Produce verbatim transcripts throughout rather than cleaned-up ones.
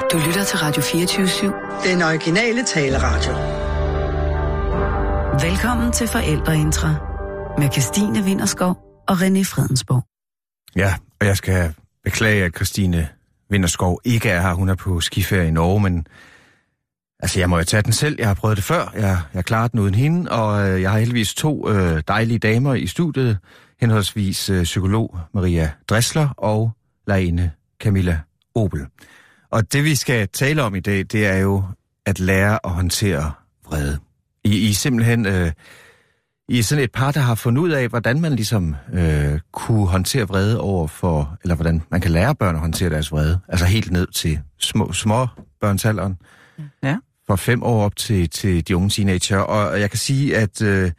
Du lytter til Radio fireogtyve syv. Den originale taleradio. Velkommen til Forældreintra med Kirstine Winterskov og René Fredensborg. Ja, og jeg skal beklage, at Kirstine Winterskov ikke er her. Hun er på skiferie i Norge, men altså, jeg må jo tage den selv. Jeg har prøvet det før. Jeg, jeg klarer den uden hende, og øh, jeg har heldigvis to øh, dejlige damer i studiet. Henholdsvis øh, psykolog Maria Dressler og lærerinde Camilla Obel. Og det, vi skal tale om i dag, det er jo at lære at håndtere vrede. I, I simpelthen øh, I er sådan et par, der har fundet ud af, hvordan man ligesom øh, kunne håndtere vrede over for, eller hvordan man kan lære børn at håndtere deres vrede. Altså helt ned til små, små børnsalderen. Ja. Fra fem år op til, til de unge teenager. Og jeg kan sige, at øh,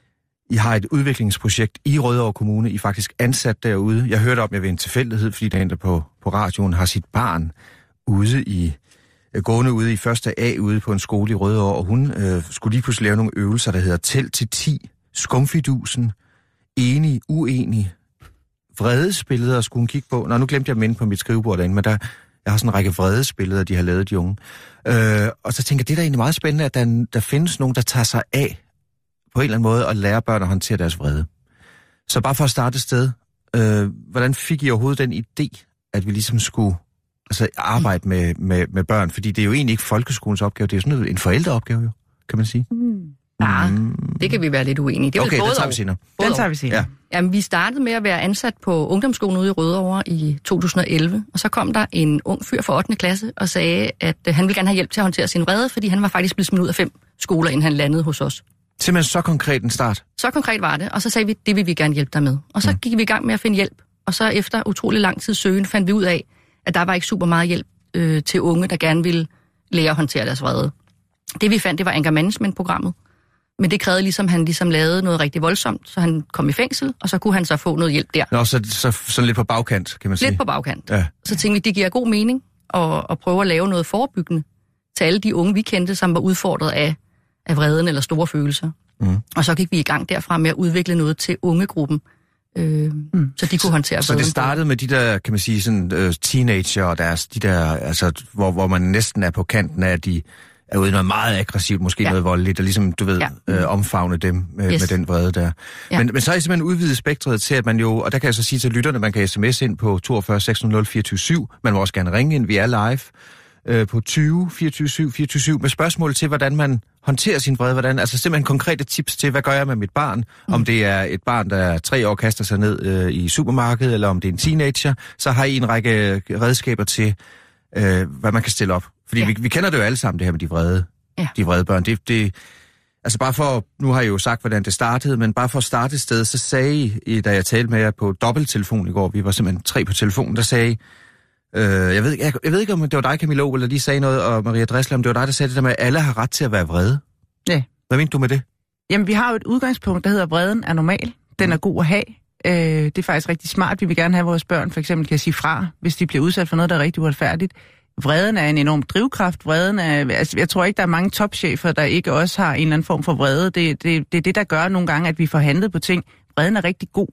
I har et udviklingsprojekt i Rødovre Kommune. I er faktisk ansat derude. Jeg hørte om jer ved en tilfældighed, fordi der på, på radioen har sit barn ude i, gående ude i første A ude på en skole i Rødovre, og hun øh, skulle lige pludselig lave nogle øvelser, der hedder tæl til ti, skumfidusen, enig, uenig, vredesbilleder skulle hun kigge på. Nå, nu glemte jeg dem inde på mit skrivebord derinde, men der, jeg har sådan en række vredesbilleder, de har lavet, de unge. Øh, og så tænker jeg, det er da egentlig meget spændende, at der, der findes nogen, der tager sig af på en eller anden måde at lære børn at håndtere deres vrede. Så bare for at starte et sted, øh, hvordan fik I overhovedet den idé, at vi ligesom skulle altså, arbejde med, med, med børn? Fordi det er jo egentlig ikke folkeskolens opgave, det er jo sådan en forældreopgave, jo, kan man sige. Mm. Ja, mm. det kan vi være lidt uenige. Det er okay, både den tager vi senere. Den tager vi senere. Ja. Jamen, vi startede med at være ansat på ungdomsskolen ude i Rødovre i to tusind og elleve, og så kom der en ung fyr fra ottende klasse og sagde, at han ville gerne have hjælp til at håndtere sin vrede, fordi han var faktisk blevet smidt ud af fem skoler, inden han landede hos os. Simpelthen så konkret en start? Så konkret var det, og så sagde vi, det vil vi gerne hjælpe dig med. Og så mm. gik vi i gang med at finde hjælp, og så efter utrolig lang tid søgen fandt vi ud af, at der var ikke super meget hjælp øh, til unge, der gerne ville lære at håndtere deres vrede. Det vi fandt, det var anger management-programmet. Men det krævede ligesom, han ligesom lavede noget rigtig voldsomt, så han kom i fængsel, og så kunne han så få noget hjælp der. Nå, så, så sådan lidt på bagkant, kan man sige. Lidt på bagkant. Ja. Så tænkte vi, det giver god mening at, at prøve at lave noget forebyggende til alle de unge, vi kendte, som var udfordret af, af vreden eller store følelser. Mm. Og så gik vi i gang derfra med at udvikle noget til ungegruppen, øh, mm. så de kunne håndtere så, så det startede med de der, kan man sige, sådan uh, teenager og deres, de der, altså, hvor, hvor man næsten er på kanten af, at de er ude noget meget aggressivt, måske ja. noget voldeligt, og ligesom, du ved, ja. øh, omfavne dem øh, yes. med den vrede der. Ja. Men, men så er I simpelthen udvidet spektret til, at man jo, og der kan jeg så sige til lytterne, man kan sms ind på toogfyrre seks hundrede fireogtyve syv, man må også gerne ringe ind, vi er live øh, på tyve fireogtyve syv fireogtyve syv med spørgsmål til, hvordan man håndterer sin vrede, hvordan, altså simpelthen konkrete tips til, hvad gør jeg med mit barn, mm. om det er et barn, der er tre år kaster sig ned øh, i supermarkedet, eller om det er en teenager, så har I en række redskaber til, øh, hvad man kan stille op. Fordi ja. vi, vi kender det jo alle sammen, det her med de vrede, ja. de vrede børn. Det, det, altså bare for, nu har jeg jo sagt, hvordan det startede, men bare for at starte et sted, så sagde I, da jeg talte med jer på dobbelttelefon i går, vi var simpelthen tre på telefonen, der sagde øh, jeg, ved, jeg, jeg ved ikke, om det var dig, Camilla Obel, eller de sagde noget, og Maria Dressler, om det var dig, der sagde det der med, at alle har ret til at være vrede. Ja. Hvad mente du med det? Jamen, vi har jo et udgangspunkt, der hedder, at vreden er normal. Den er god at have. Øh, det er faktisk rigtig smart. Vi vil gerne have, at vores børn for eksempel kan sige fra, hvis de bliver udsat for noget, der er rigtig uretfærdigt. Vreden er en enorm drivkraft. Vreden er, altså, jeg tror ikke, der er mange topchefer, der ikke også har en eller anden form for vrede. Det, det, det er det, der gør nogle gange, at vi får handlet på ting. Vreden er rigtig god.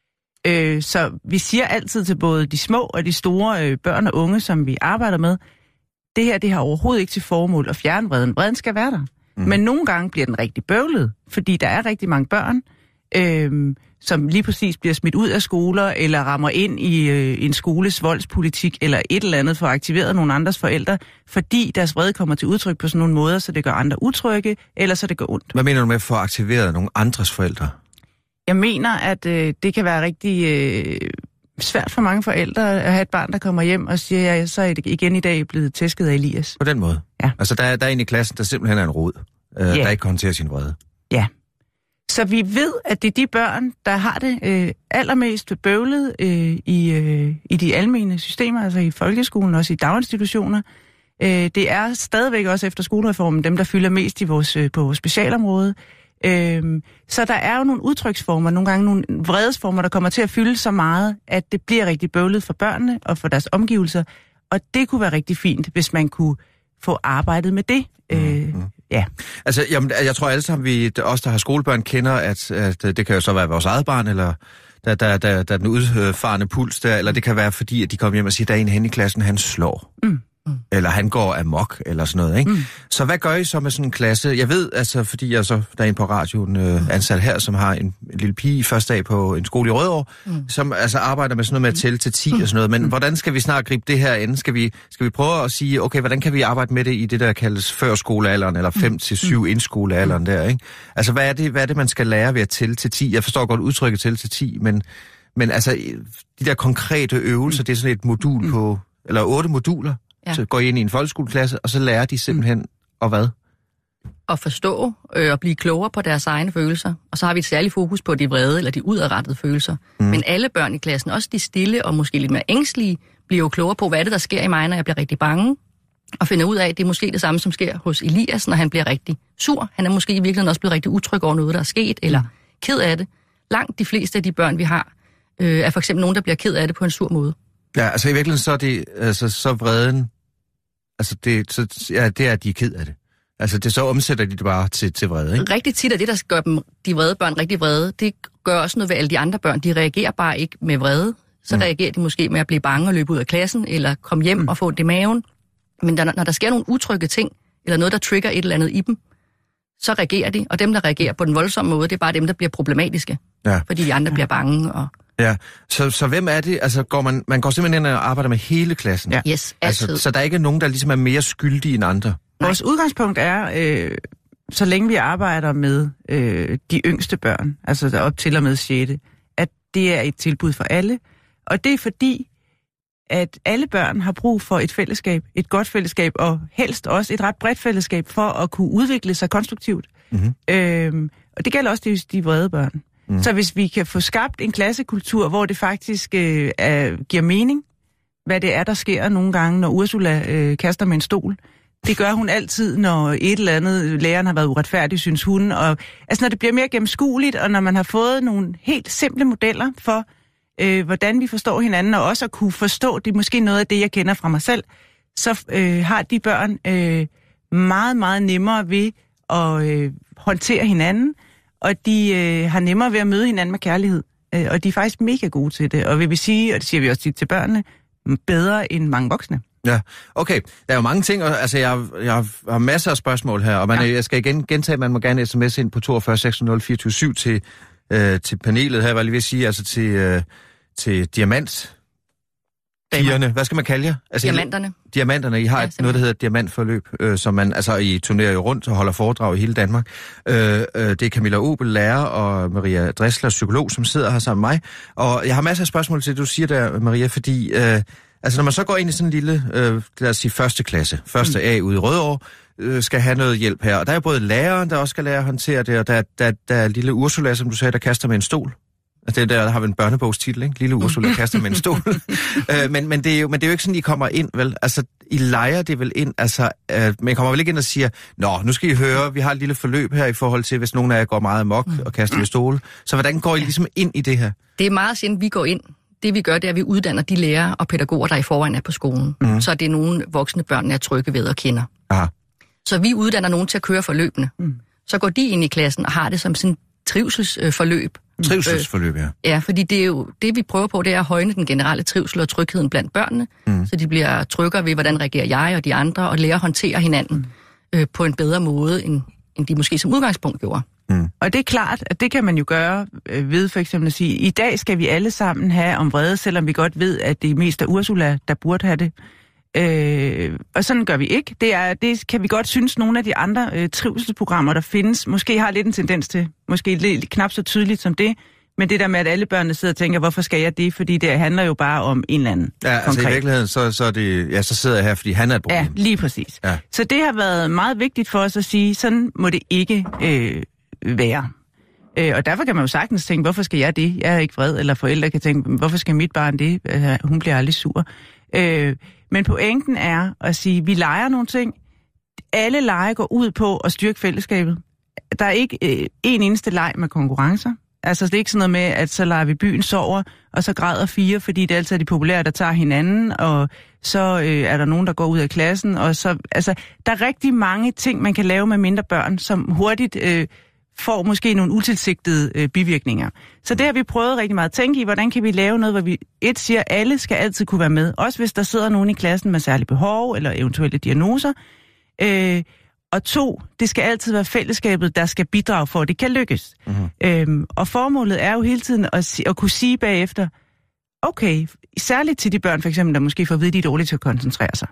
Øh, så vi siger altid til både de små og de store øh, børn og unge, som vi arbejder med, det her det har overhovedet ikke til formål at fjerne vreden. Vreden skal være der. Mm. Men nogle gange bliver den rigtig bøvlet, fordi der er rigtig mange børn, øh, som lige præcis bliver smidt ud af skoler, eller rammer ind i øh, en skoles voldspolitik, eller et eller andet for at aktivere nogle andres forældre, fordi deres vrede kommer til udtryk på sådan nogle måder, så det gør andre utrygge, eller så det gør ondt. Hvad mener du med for at aktivere nogle andres forældre? Jeg mener, at øh, det kan være rigtig øh, svært for mange forældre at have et barn, der kommer hjem og siger, ja, så er det igen i dag blevet tæsket af Elias. På den måde? Ja. Altså, der er, der er en i klassen, der simpelthen er en rod, øh, ja. der ikke kan håndtere sin vrede. Ja. Så vi ved, at det er de børn, der har det øh, allermest bøvlet øh, i, øh, i de almene systemer, altså i folkeskolen, også i daginstitutioner. Øh, det er stadigvæk også efter skolereformen dem, der fylder mest i vores, øh, på vores specialområde. Øh, så der er jo nogle udtryksformer, nogle gange nogle vredesformer, der kommer til at fylde så meget, at det bliver rigtig bøvlet for børnene og for deres omgivelser. Og det kunne være rigtig fint, hvis man kunne få arbejdet med det. Øh, mm-hmm. Ja. Altså, jamen, jeg tror alle sammen, vi, os der har skolebørn, kender, at, at det kan jo så være vores eget barn, eller der, der, der, der er den udfarende puls der, eller det kan være fordi, at de kommer hjem og siger, der er en hen i klassen, han slår. Mm. Mm. eller han går amok, eller sådan noget, ikke? Mm. Så hvad gør I så med sådan en klasse? Jeg ved, altså, fordi jeg så derinde på radioen øh, ansat her, som har en, en lille pige første dag på en skole i Rødovre, mm. som altså arbejder med sådan noget med at tælle til ti mm. og sådan noget, men mm. hvordan skal vi snart gribe det her ind? Skal vi, skal vi prøve at sige, okay, hvordan kan vi arbejde med det i det, der kaldes førskolealderen, eller fem til syv indskolealderen der, ikke? Altså, hvad er det, hvad er det man skal lære ved at tælle til ti? Jeg forstår godt udtrykket tælle til ti, men, men altså, de der konkrete øvelser, det er sådan et modul på, eller otte moduler, ja. Så går I ind i en folkeskoleklasse, og så lærer de simpelthen, og hvad? At forstå øh, og blive klogere på deres egne følelser. Og så har vi et særligt fokus på de vrede eller de udadrettede følelser. Mm. Men alle børn i klassen, også de stille og måske lidt mere ængstlige, bliver jo klogere på, hvad er det, der sker i mig, når jeg bliver rigtig bange. Og finder ud af, at det er måske det samme, som sker hos Elias, når han bliver rigtig sur. Han er måske i virkeligheden også blevet rigtig utryg over noget, der er sket, eller ked af det. Langt de fleste af de børn, vi har, øh, er for eksempel nogen, der bliver ked af det på en sur måde. Ja, altså i virkeligheden så er det, altså så vreden, altså det, så, ja, det er, at de er ked af det. Altså det så omsætter de det bare til, til vrede, ikke? Rigtig tit er det, der gør dem, de vrede børn rigtig vrede. Det gør også noget ved alle de andre børn. De reagerer bare ikke med vrede. Så mm. reagerer de måske med at blive bange og løbe ud af klassen, eller komme hjem mm. og få det i maven. Men der, når der sker nogle utrygge ting, eller noget, der trigger et eller andet i dem, så reagerer de. Og dem, der reagerer på den voldsomme måde, det er bare dem, der bliver problematiske. Ja. Fordi de andre bliver bange. Og... Ja, så, så hvem er det? Altså, går man, man går simpelthen ind og arbejder med hele klassen? Ja. Yes, altid. Altså, så der er ikke nogen, der ligesom er mere skyldige end andre? Nej. Vores udgangspunkt er, øh, så længe vi arbejder med øh, de yngste børn, altså der op til og med sjette, at det er et tilbud for alle. Og det er fordi, at alle børn har brug for et fællesskab, et godt fællesskab, og helst også et ret bredt fællesskab for at kunne udvikle sig konstruktivt. Mm-hmm. Øhm, og det gælder også de, de vrede børn. Mm. Så hvis vi kan få skabt en klassekultur, hvor det faktisk øh, er, giver mening, hvad det er, der sker nogle gange, når Ursula øh, kaster med en stol. Det gør hun altid, når et eller andet læreren har været uretfærdig, synes hun. Og, altså når det bliver mere gennemskueligt, og når man har fået nogle helt simple modeller for, øh, hvordan vi forstår hinanden, og også at kunne forstå, det er måske noget af det, jeg kender fra mig selv, så øh, har de børn øh, meget, meget nemmere ved at øh, håndtere hinanden, og de øh, har nemmere ved at møde hinanden med kærlighed. Øh, og de er faktisk mega gode til det. Og vil vi sige, og det siger vi også til børnene, bedre end mange voksne. Ja, okay. Der er jo mange ting, og altså jeg, jeg har masser af spørgsmål her, og man, ja. jeg skal igen gentage, man må gerne sms ind på toogfyrre seks nul fire syv til, øh, til panelet her, hvad jeg lige vil sige, altså til, øh, til diamant. Pigerne, hvad skal man kalde jer? Altså, Diamanterne. Diamanterne, I har ja, et, noget, der hedder diamantforløb, øh, som man, altså I turnerer jo rundt og holder foredrag i hele Danmark. Øh, øh, det er Camilla Obel, lærer, og Maria Dressler, psykolog, som sidder her sammen med mig. Og jeg har masser af spørgsmål til det, du siger der, Maria, fordi øh, altså når man så går ind i sådan en lille, øh, lad os sige, første klasse, første mm. A ude i Rødovre, øh, skal have noget hjælp her. Og der er både læreren, der også skal lære at håndtere det, og der, der, der er lille Ursula, som du sagde, der kaster med en stol. Det der, der har vi en børnebogstitel, ikke? Lille Ursula kaster med en stol. øh, men, men, det er jo, men det er jo ikke sådan, I kommer ind, vel? Altså, I leger det vel ind, altså, øh, men I kommer vel ikke ind og siger, nå, nu skal I høre, vi har et lille forløb her i forhold til, hvis nogen af jer går meget amok mm. og kaster med stole. Så hvordan går I ligesom ind i det her? Det er meget sjældent, vi går ind. Det vi gør, det er, at vi uddanner de lærere og pædagoger, der i forvejen er på skolen. Mm. Så det er nogle voksne børn, der er trygge ved og kender. Aha. Så vi uddanner nogen til at køre forløbene. Mm. Så går de ind i klassen og har det som sådan trivselsforløb. Trivselsforløb, ja. Ja, fordi det er jo det, vi prøver på, det er at højne den generelle trivsel og trygheden blandt børnene, mm. så de bliver tryggere ved, hvordan reagerer jeg og de andre, og lærer at håndtere hinanden mm. øh, på en bedre måde, end, end de måske som udgangspunkt gjorde. Mm. Og det er klart, at det kan man jo gøre øh, ved for eksempel at sige, i dag skal vi alle sammen have om vrede, selvom vi godt ved, at det er mest af Ursula, der burde have det. Øh, og sådan gør vi ikke. Det, er, det kan vi godt synes, nogle af de andre øh, trivselsprogrammer, der findes, måske har lidt en tendens til, måske lidt, knap så tydeligt som det, men det der med, at alle børnene sidder og tænker, hvorfor skal jeg det? Fordi det handler jo bare om en eller anden Ja, altså konkret. I virkeligheden, så, så, er det, ja, så sidder jeg her, fordi han er et problem. Ja, lige præcis. Ja. Så det har været meget vigtigt for os at sige, sådan må det ikke øh, være. Øh, og derfor kan man jo sagtens tænke, hvorfor skal jeg det? Jeg er ikke vred, eller forældre kan tænke, hvorfor skal mit barn det? Øh, hun bliver aldrig sur. Øh, Men pointen er at sige, at vi leger nogle ting. Alle lege går ud på at styrke fællesskabet. Der er ikke øh, en eneste leg med konkurrencer. Altså det er ikke sådan noget med, at så leger vi byen sover, og så græder fire, fordi det altid er de populære, der tager hinanden, og så øh, er der nogen, der går ud af klassen. Og så, altså, der er rigtig mange ting, man kan lave med mindre børn, som hurtigt øh, får måske nogle utilsigtede øh, bivirkninger. Så det har vi prøvet rigtig meget at tænke i, hvordan kan vi lave noget, hvor vi et siger, at alle skal altid kunne være med. Også hvis der sidder nogen i klassen med særlige behov eller eventuelle diagnoser. Øh, og to, det skal altid være fællesskabet, der skal bidrage for, at det kan lykkes. Mm-hmm. Øhm, og formålet er jo hele tiden at, at kunne sige bagefter, okay, særligt til de børn for eksempel, der måske får at vide, at de er dårlige til at koncentrere sig.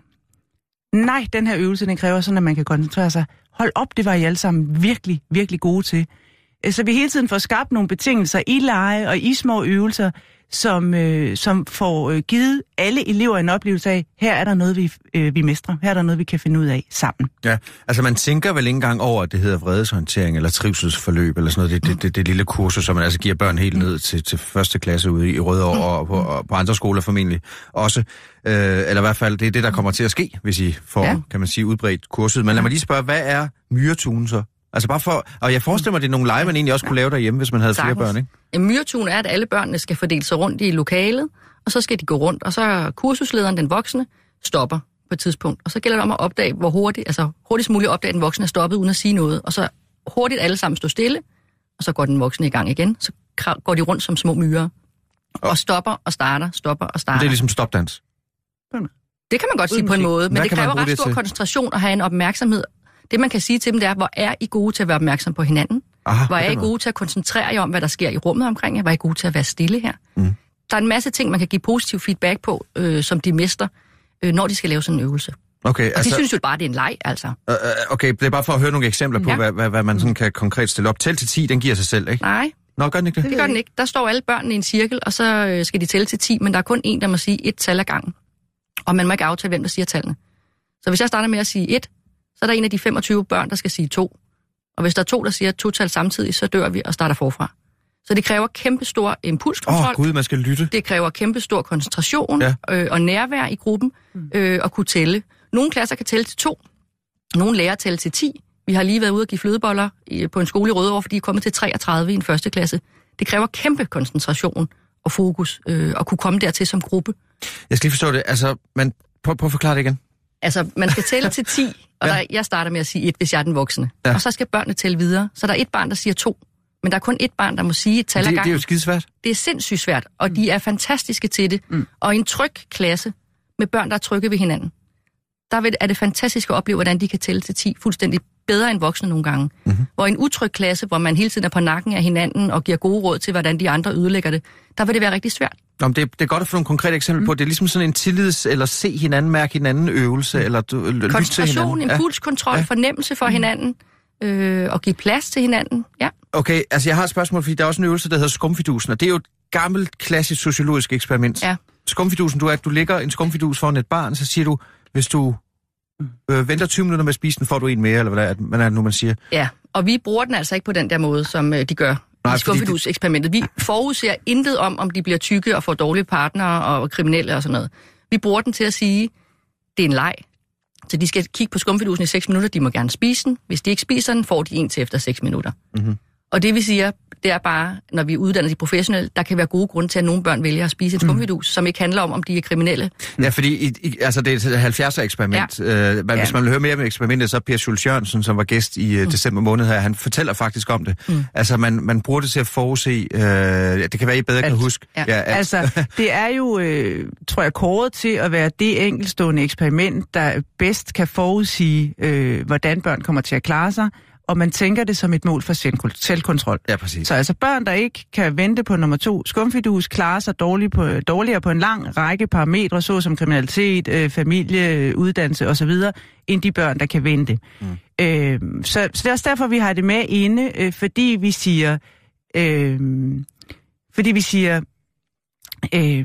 Nej, den her øvelse, den kræver sådan, at man kan koncentrere sig. Hold op, det var I alle sammen virkelig, virkelig gode til. Så vi hele tiden får skabt nogle betingelser i lege og i små øvelser, som, øh, som får øh, givet alle elever en oplevelse af, her er der noget, vi, øh, vi mestrer. Her er der noget, vi kan finde ud af sammen. Ja, altså man tænker vel ikke engang over, at det hedder vredeshåndtering eller trivselsforløb eller sådan noget. Det, det, det, det lille kursus, som man altså giver børn helt ned til, til første klasse ude i Rødovre og, og, på, og på andre skoler formentlig også. Øh, eller i hvert fald, det er det, der kommer til at ske, hvis I får, ja. kan man sige, udbredt kurset. Men lad mig lige spørge, hvad er myretun så? Altså bare for, og jeg forestiller mig, det er nogle lege, man egentlig også kunne lave derhjemme, hvis man havde Sagtens. flere børn, ikke? En myretun er, at alle børnene skal fordele sig rundt i lokalet, og så skal de gå rundt, og så kursuslederen, den voksne, stopper på et tidspunkt. Og så gælder det om at opdage, hvor hurtigt, altså hurtigst muligt opdage, at den voksne er stoppet, uden at sige noget. Og så hurtigt alle sammen stå stille, og så går den voksne i gang igen. Så går de rundt som små myrer. Og stopper og starter, stopper og starter. Det er ligesom stopdans. Det kan man godt sige på en måde, men det kræver ret stor koncentration at have en opmærksomhed. Det, man kan sige til dem, det er, hvor er I gode til at være opmærksom på hinanden? Aha, hvor er I gode til at koncentrere jer om, hvad der sker i rummet omkring jer? Hvor er I gode til at være stille her? Mm. Der er en masse ting, man kan give positiv feedback på, øh, som de mester, øh, når de skal lave sådan en øvelse. Okay, og altså, de synes jo bare, det er en leg, altså. Øh, okay, det er bare for at høre nogle eksempler på, ja. hvad, hvad, hvad man sådan kan konkret stille op. Tæl til ti, den giver sig selv, ikke? Nej. Nå, gør den ikke det? Det gør den ikke. Der står alle børnene i en cirkel, og så øh, skal de tælle til ti, men der er kun en, der må sige et tal ad gangen. Og man må ikke aftale, hvem der siger tallene. Så hvis jeg starter med at sige et, så er der en af de femogtyve børn, der skal sige to. Og hvis der er to, der siger to tal samtidig, så dør vi og starter forfra. Så det kræver kæmpestor impulskontrol. Åh, oh, gud, man skal lytte. Det kræver kæmpestor koncentration ja. øh, og nærvær i gruppen øh, og kunne tælle. Nogle klasser kan tælle til to. Nogle lærer tælle til ti. Vi har lige været ude og give flødeboller i, på en skole i Rødovre, fordi de er kommet til treogtredive i en første klasse. Det kræver kæmpe koncentration og fokus øh, at kunne komme dertil som gruppe. Jeg skal lige forstå det. Altså, man, prøv, prøv at forklare det igen. Altså, man skal tælle til ti, og ja. der, jeg starter med at sige et, hvis jeg er den voksne. Ja. Og så skal børnene tælle videre. Så der er et barn, der siger to. Men der er kun et barn, der må sige et tal ad gangen. Det er jo skidesvært. Det er sindssygt svært, og mm. de er fantastiske til det. Mm. Og i en tryg klasse med børn, der er trygge ved hinanden, der er det fantastisk at opleve, hvordan de kan tælle til ti fuldstændig bedre end voksne nogle gange. Mm-hmm. Hvor i en utryg klasse, hvor man hele tiden er på nakken af hinanden og giver gode råd til, hvordan de andre ødelægger det, der vil det være rigtig svært. Nå, men det, det er godt at få nogle konkrete eksempler mm. på. Det er ligesom sådan en tillids- eller se hinanden, mærke hinanden øvelse, mm. eller lytte til hinanden. Koncentration, impulskontrol, ja. fornemmelse for mm. hinanden, øh, og give plads til hinanden. Ja. Okay, altså jeg har et spørgsmål, fordi der er også en øvelse, der hedder skumfidusen, og det er jo et gammelt, klassisk sociologisk eksperiment. Ja. Skumfidusen, du er, at du lægger en skumfidus foran et barn, så siger du, hvis du øh, venter tyve minutter med at spise den, får du en mere, eller hvad er det, hvad er det nu, man siger? Ja, og vi bruger den altså ikke på den der måde, som øh, de gør. Nej, i skumfidus-eksperimentet. Vi forudser intet om, om de bliver tykke og får dårlige partnere og kriminelle og sådan noget. Vi bruger den til at sige, det er en leg. Så de skal kigge på skumfidusen i seks minutter, de må gerne spise den. Hvis de ikke spiser den, får de en til efter seks minutter. Mm-hmm. Og det vi siger, det er bare, når vi uddanner de professionelle, der kan være gode grunde til, at nogle børn vælger at spise en skumfidus, mm. som ikke handler om, om de er kriminelle. Ja, fordi i, i, altså det er et halvfjerdser-eksperiment. Ja. Øh, men ja. Hvis man vil høre mere om eksperimentet, så er Per Schultz Jørgensen, som var gæst i uh, mm. december måned her, han fortæller faktisk om det. Mm. Altså man, man bruger det til at forudse, øh, det kan være, I bedre alt. Kan huske. Ja. Ja, altså, det er jo, øh, tror jeg, kåret til at være det enkeltstående eksperiment, der bedst kan forudsige, øh, hvordan børn kommer til at klare sig, og man tænker det som et mål for selvkontrol. Ja, præcis. Så altså børn, der ikke kan vente på nummer to skumfidus, klarer sig dårligt på, dårligere på en lang række parametre, såsom kriminalitet, øh, familie, uddannelse osv., end de børn, der kan vente. Mm. Øh, så, så det er også derfor, vi har det med inde, øh, fordi vi siger, øh, fordi vi siger, øh,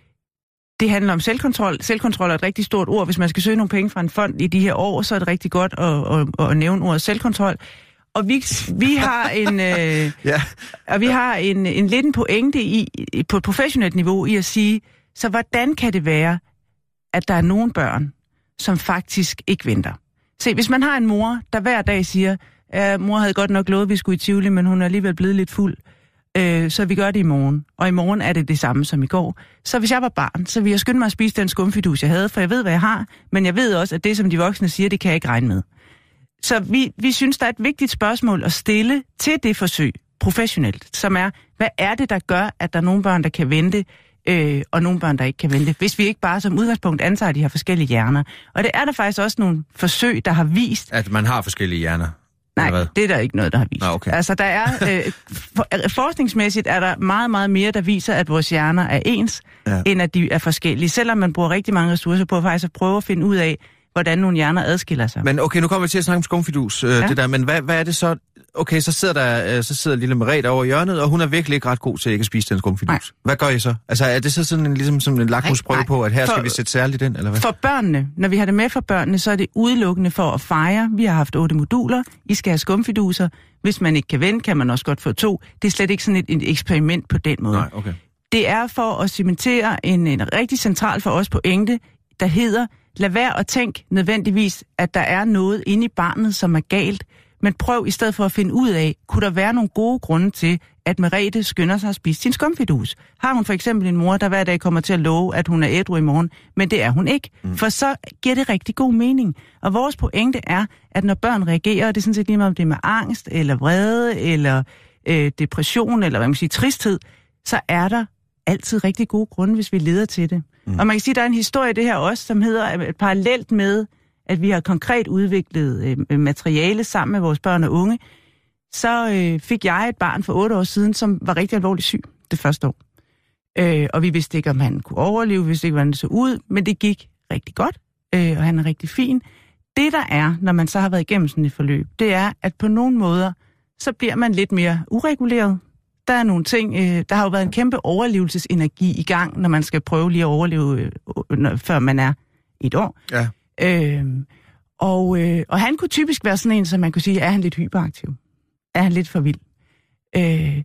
det handler om selvkontrol. Selvkontrol er et rigtig stort ord. Hvis man skal søge nogle penge fra en fond i de her år, så er det rigtig godt at, at, at nævne ordet selvkontrol. Og vi, vi har en, øh, ja. og vi har en, en lidt en pointe i, på et professionelt niveau i at sige, så hvordan kan det være, at der er nogle børn, som faktisk ikke venter? Se, hvis man har en mor, der hver dag siger, at mor havde godt nok lovet, at vi skulle i Tivoli, men hun er alligevel blevet lidt fuld, så vi gør det i morgen. Og i morgen er det det samme som i går. Så hvis jeg var barn, så ville jeg skynde mig at spise den skumfidus, jeg havde, for jeg ved, hvad jeg har, men jeg ved også, at det, som de voksne siger, det kan jeg ikke regne med. så vi, vi synes, der er et vigtigt spørgsmål at stille til det forsøg professionelt, som er, hvad er det, der gør, at der er nogle børn, der kan vente, øh, og nogle børn, der ikke kan vente, hvis vi ikke bare som udgangspunkt antager, at de har forskellige hjerner. Og det er der faktisk også nogle forsøg, der har vist... At man har forskellige hjerner? Nej, det er der ikke noget, der har vist. Ah, okay. Altså, der er... Øh, for, forskningsmæssigt er der meget, meget mere, der viser, at vores hjerner er ens, ja. end at de er forskellige. Selvom man bruger rigtig mange ressourcer på faktisk at prøve at finde ud af, hvordan nogle hjerner adskiller sig. Men okay, nu kommer vi til at snakke om skumfidus, øh, ja. det der, men hvad, hvad er det så... Okay, så sidder der, øh, så sidder lille Merete over hjørnet, og hun er virkelig ikke ret god til ikke at spise den skumfidus. Nej. Hvad gør I så? Altså, er det så sådan en, ligesom som en lakmusprøve på, at her for, skal vi sætte særligt ind, eller hvad? For børnene, når vi har det med for børnene, så er det udelukkende for at fejre. Vi har haft otte moduler. I skal have skumfiduser. Hvis man ikke kan vente, kan man også godt få to. Det er slet ikke sådan et, et eksperiment på den måde. Nej, okay. Det er for at cementere en, en rigtig central for os pointe, der hedder, lad være at tænke nødvendigvis, at der er noget inde i barnet, som er galt. Men prøv i stedet for at finde ud af, kunne der være nogle gode grunde til, at Merete skynder sig at spise sin skumfidus? Har hun for eksempel en mor, der hver dag kommer til at love, at hun er ædru i morgen, men det er hun ikke. Mm. For så giver det rigtig god mening. Og vores pointe er, at når børn reagerer, og det er sådan set lige meget om det er med angst, eller vrede, eller øh, depression, eller hvad man siger, tristhed, så er der altid rigtig gode grunde, hvis vi leder til det. Mm. Og man kan sige, at der er en historie i det her også, som hedder parallelt med, at vi har konkret udviklet øh, materiale sammen med vores børn og unge, så øh, fik jeg et barn for otte år siden, som var rigtig alvorligt syg det første år. Øh, og vi vidste ikke, om han kunne overleve, vi vidste ikke, hvordan det så ud, men det gik rigtig godt, øh, og han er rigtig fin. Det der er, når man så har været igennem sådan et forløb, det er, at på nogle måder, så bliver man lidt mere ureguleret. Der er nogle ting, øh, der har jo været en kæmpe overlevelsesenergi i gang, når man skal prøve lige at overleve, øh, når, før man er et år. Ja. Øh, og, øh, og han kunne typisk være sådan en, som man kunne sige, er han lidt hyperaktiv? Er han lidt for vild? Øh,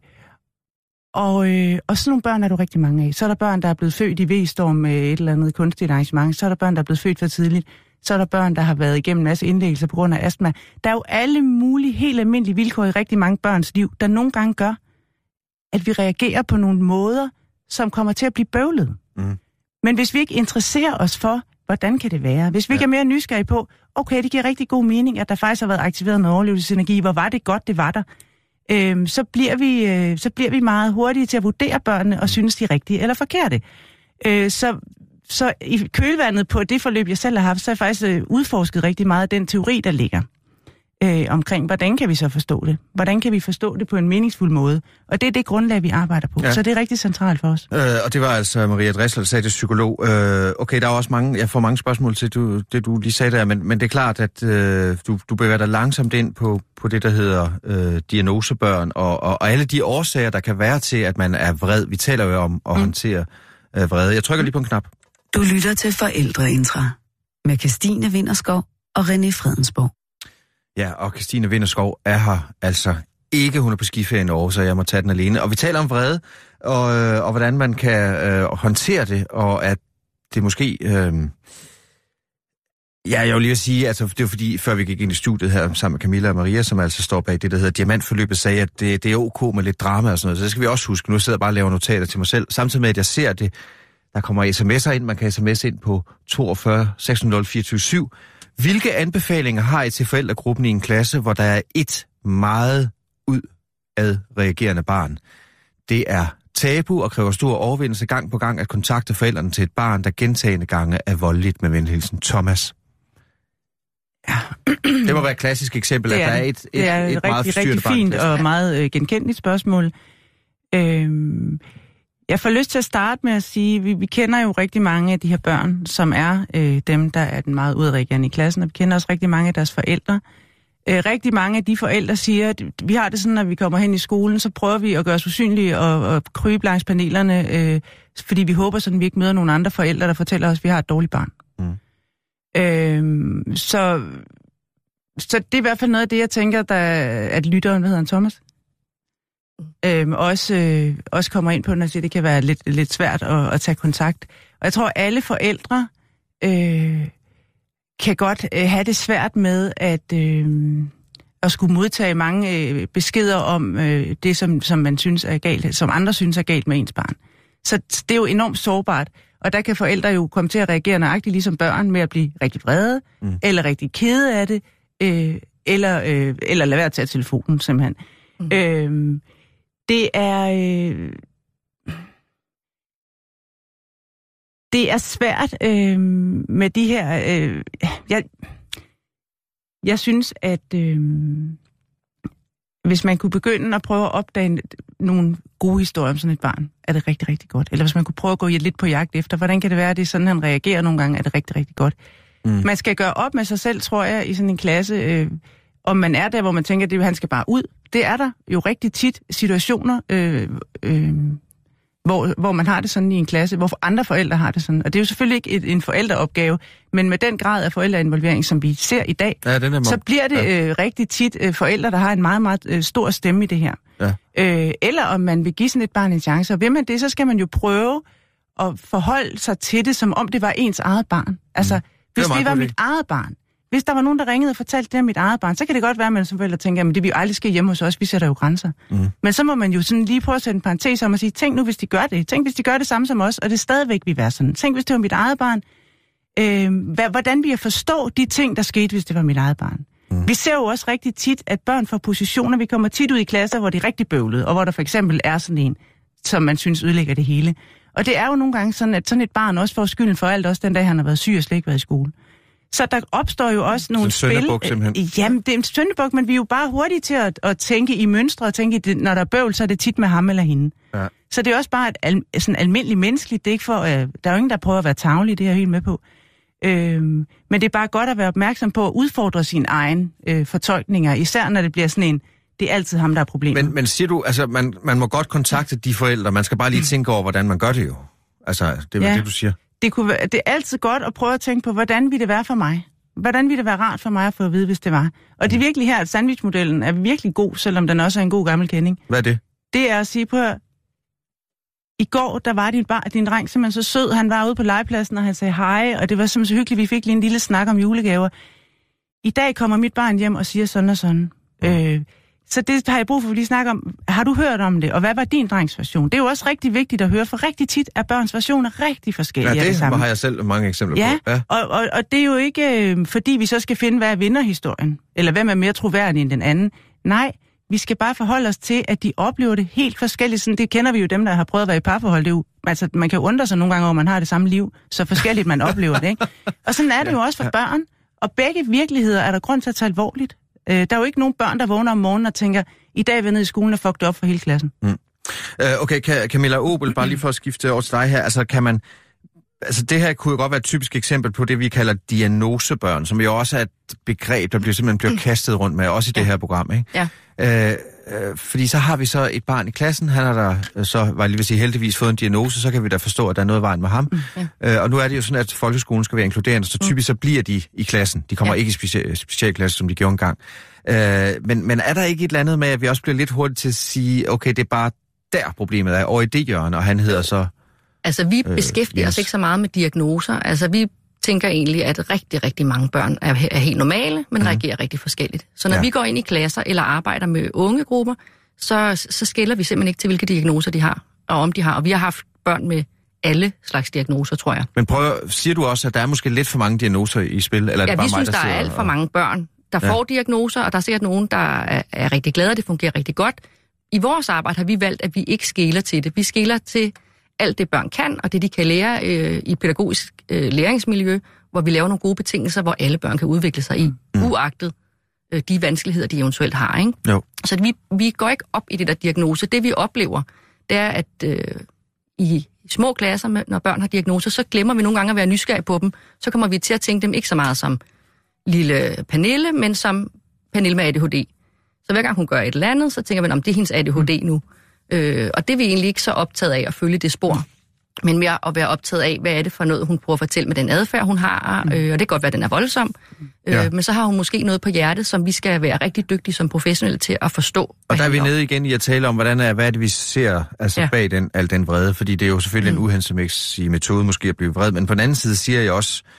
og, øh, og sådan nogle børn er du rigtig mange af. Så er der børn, der er blevet født i V-storm med et eller andet kunstigt arrangement. Så er der børn, der er blevet født for tidligt. Så er der børn, der har været igennem en masse indlæggelser på grund af astma. Der er jo alle mulige, helt almindelige vilkår i rigtig mange børns liv, der nogle gange gør, at vi reagerer på nogle måder, som kommer til at blive bøvlet. Mm. Men hvis vi ikke interesserer os for, hvordan kan det være? Hvis vi ikke ja. er mere nysgerrige på, okay, det giver rigtig god mening, at der faktisk har været aktiveret noget overlevelsesenergi, hvor var det godt, det var der, øhm, så, bliver vi, øh, så bliver vi meget hurtige til at vurdere børnene og synes, de er rigtige eller forkerte. Øh, så, så i kølvandet på det forløb, jeg selv har haft, så har jeg faktisk øh, udforsket rigtig meget af den teori, der ligger øh, omkring, hvordan kan vi så forstå det? Hvordan kan vi forstå det på en meningsfuld måde? Og det er det grundlag, vi arbejder på. Ja. Så det er rigtig centralt for os. Øh, og det var altså Maria Dressler, der sagde det, psykolog. Øh, okay, der er også mange, jeg får mange spørgsmål til du, det, du lige sagde der, men, men det er klart, at øh, du, du bevæger dig langsomt ind på, på det, der hedder øh, diagnosebørn, og, og, og alle de årsager, der kan være til, at man er vred. Vi taler jo om at mm. håndtere øh, vrede. Jeg trykker lige på en knap. Du lytter til Forældreintra med Kirstine Winterskov og René Fredensborg. Ja, og Kirstine Winterskov er her altså ikke. Hun er på skiferie i Norge, så jeg må tage den alene. Og vi taler om vrede, og, og hvordan man kan øh, håndtere det, og at det måske... Øh, ja, jeg vil lige sige, altså det var fordi, før vi gik ind i studiet her sammen med Camilla og Maria, som altså står bag det, der hedder Diamantforløbet, sagde, at det, det er ok med lidt drama og sådan noget. Så det skal vi også huske. Nu sidder jeg bare og laver notater til mig selv. Samtidig med, at jeg ser det, der kommer sms'er ind. Man kan sms ind på toogfyrre seks hundrede fireogtyve syv. Hvilke anbefalinger har I til forældregruppen i en klasse, hvor der er et meget udadreagerende barn? Det er tabu og kræver stor overvindelse gang på gang at kontakte forældrene til et barn, der gentagende gange er voldeligt, med venhilsen Thomas. Ja. Det må være et klassisk eksempel, at der er et, et, det er et, et meget rigtig, rigtig fint barn, og meget øh, genkendeligt spørgsmål. Øhm, jeg får lyst til at starte med at sige, at vi, vi kender jo rigtig mange af de her børn, som er øh, dem, der er den meget udadreagerende i klassen, og vi kender også rigtig mange af deres forældre. Øh, rigtig mange af de forældre siger, at vi har det sådan, når vi kommer hen i skolen, så prøver vi at gøre os usynlige og, og krybe langs panelerne, øh, fordi vi håber sådan, at vi ikke møder nogle andre forældre, der fortæller os, at vi har et dårligt barn. Mm. Øh, så, så det er i hvert fald noget af det, jeg tænker, der, at lytteren, hvad hedder han, Thomas? Øhm, også, øh, også kommer ind på, når det kan være lidt, lidt svært at, at tage kontakt. Og jeg tror, at alle forældre øh, kan godt øh, have det svært med at, øh, at skulle modtage mange øh, beskeder om øh, det, som, som man synes er galt, som andre synes er galt med ens barn. Så det er jo enormt sårbart. Og der kan forældre jo komme til at reagere nøjagtigt ligesom børn med at blive rigtig vrede, mm. eller rigtig kede af det, øh, eller, øh, eller lad være at tage telefonen, simpelthen. Mm. Øh, det er... Øh, det er svært øh, med de her... Øh, jeg, jeg synes, at øh, hvis man kunne begynde at prøve at opdage nogle gode historier om sådan et barn, er det rigtig, rigtig godt. Eller hvis man kunne prøve at gå lidt på jagt efter, hvordan kan det være, at det er sådan, han reagerer nogle gange, er det rigtig, rigtig godt. Mm. Man skal gøre op med sig selv, tror jeg, i sådan en klasse, øh, om man er der, hvor man tænker, at han skal bare ud. Det er der jo rigtig tit situationer, øh, øh, hvor, hvor man har det sådan i en klasse, hvor andre forældre har det sådan. Og det er jo selvfølgelig ikke et, en forældreopgave, men med den grad af forældreinvolvering, som vi ser i dag, ja, den er så bliver det ja. øh, rigtig tit øh, forældre, der har en meget, meget øh, stor stemme i det her. Ja. Øh, eller om man vil give sådan et barn en chance. Og vil man det, så skal man jo prøve at forholde sig til det, som om det var ens eget barn. Altså, mm. hvis det, det var mit det. eget barn, hvis der var nogen, der ringede og fortalte det om mit eget barn, så kan det godt være, at man som forældre tænker, at det vil jo aldrig ske hjemme hos os, vi sætter jo grænser. Mm. Men så må man jo sådan lige prøve at sætte en parentes om og sige, tænk nu, hvis de gør det. Tænk, hvis de gør det samme som os, og det stadigvæk vil være sådan. Tænk, hvis det var mit eget barn. Øh, hvordan vil jeg forstå de ting, der skete, hvis det var mit eget barn? Mm. Vi ser jo også rigtig tit, at børn får positioner, vi kommer tit ud i klasser, hvor de er rigtig bøvlede, og hvor der for eksempel er sådan en, som man synes ødelægger det hele. Og det er jo nogle gange sådan, at sådan et barn også får skylden for alt, også den dag han har været syg og slet ikke været i skole. Så der opstår jo også nogle spil... Søndebuk, simpelthen. Jamen, det er en søndebuk, men vi er jo bare hurtige til at, at tænke i mønstre, og tænke, at når der er bøvl, så er det tit med ham eller hende. Ja. Så det er også bare et al, sådan almindeligt menneskeligt. Det er ikke for, uh, der er jo ingen, der prøver at være tarvelig, det er jeg helt med på. Øhm, men det er bare godt at være opmærksom på at udfordre sine egne øh, fortolkninger, især når det bliver sådan en, det er altid ham, der er problemet. Men, men siger du, altså man, man må godt kontakte de forældre, man skal bare lige tænke over, hvordan man gør det jo. Altså, det er ja. det, du siger. Det, kunne være, det er altid godt at prøve at tænke på, hvordan vil det være for mig? Hvordan ville det være rart for mig at få at vide, hvis det var? Og det er virkelig her, at sandwichmodellen er virkelig god, selvom den også er en god gammel kending. Hvad er det? Det er at sige på, i går, der var din, bar, din dreng simpelthen så sød. Han var ude på legepladsen, og han sagde hej, og det var simpelthen så hyggeligt, vi fik lige en lille snak om julegaver. I dag kommer mit barn hjem og siger sådan og sådan. Mm. Øh, så det har jeg brug for at lige snakke om. Har du hørt om det, og hvad var din drengs version? Det er jo også rigtig vigtigt at høre, for rigtig tit er børns versioner rigtig forskellige. Ja, det har jeg selv mange eksempler ja, på. Ja, og, og, og det er jo ikke, øh, fordi vi så skal finde, hvad er vinderhistorien, eller hvem er mere troværdig end den anden. Nej, vi skal bare forholde os til, at de oplever det helt forskelligt. Sådan, det kender vi jo dem, der har prøvet at være i parforhold. Det er jo, altså, man kan jo undre sig nogle gange, hvor man har det samme liv, så forskelligt man oplever det, ikke? Og sådan er det ja, jo også for ja. børn. Og begge virkeligheder er der grund til at tage alvorligt. Øh, der er jo ikke nogen børn, der vågner om morgenen og tænker, i dag er vi nede i skolen og fucked op for hele klassen. Mm. Uh, okay, Camilla Obel, bare lige for at skifte over til dig her. Altså, kan man... Altså, det her kunne jo godt være et typisk eksempel på det, vi kalder diagnosebørn, som jo også er et begreb, der bliver simpelthen bliver kastet rundt med, også i ja. det her program, ikke? Ja. Øh, øh, fordi så har vi så et barn i klassen, han har der så, var jeg lige vil sige, heldigvis fået en diagnose, så kan vi da forstå, at der er noget i vejen med ham. Mm, ja. øh, og nu er det jo sådan, at folkeskolen skal være inkluderende, så typisk så bliver de i klassen. De kommer ja. ikke i special, specialklasse, som de gjorde engang. Øh, men, men er der ikke et eller andet med, at vi også bliver lidt hurtigt til at sige, okay, det er bare der problemet er, over i det hjørne, og han hedder så... Altså, vi beskæftiger øh, yes. os ikke så meget med diagnoser. Altså, vi tænker egentlig, at rigtig, rigtig mange børn er, er helt normale, men mm. reagerer rigtig forskelligt. Så når ja. vi går ind i klasser eller arbejder med ungegrupper, så, så skiller vi simpelthen ikke til, hvilke diagnoser de har, og om de har. Og vi har haft børn med alle slags diagnoser, tror jeg. Men prøv, siger du også, at der er måske lidt for mange diagnoser i spil? Eller er ja, det bare vi synes, mig, der, der er alt for mange børn, der ja. får diagnoser, og der er sikkert nogen, der er, er rigtig glade, og det fungerer rigtig godt. I vores arbejde har vi valgt, at vi ikke skeler til det. Vi skeler til alt det børn kan, og det de kan lære øh, i et pædagogisk øh, læringsmiljø, hvor vi laver nogle gode betingelser, hvor alle børn kan udvikle sig i, mm. uagtet øh, de vanskeligheder, de eventuelt har. Ikke? Jo. Så vi, vi går ikke op i det der diagnose. Det vi oplever, det er, at øh, i små klasser, med, når børn har diagnoser, så glemmer vi nogle gange at være nysgerrige på dem. Så kommer vi til at tænke dem ikke så meget som lille Pernille, men som Pernille med A D H D. Så hver gang hun gør et eller andet, så tænker man, om det er hendes A D H D nu. Øh, og det er vi egentlig ikke så optaget af at følge det spor, men mere at være optaget af, hvad er det for noget, hun prøver at fortælle med den adfærd, hun har, øh, og det kan godt være, at den er voldsom, øh, ja. men så har hun måske noget på hjertet, som vi skal være rigtig dygtige som professionelle til at forstå. Og der er vi nede igen i at tale om, hvordan er, hvad er det, vi ser altså ja. bag den, al den vrede, fordi det er jo selvfølgelig mm. en uhensigtsmæssig metode måske at blive vred, men på den anden side siger jeg også,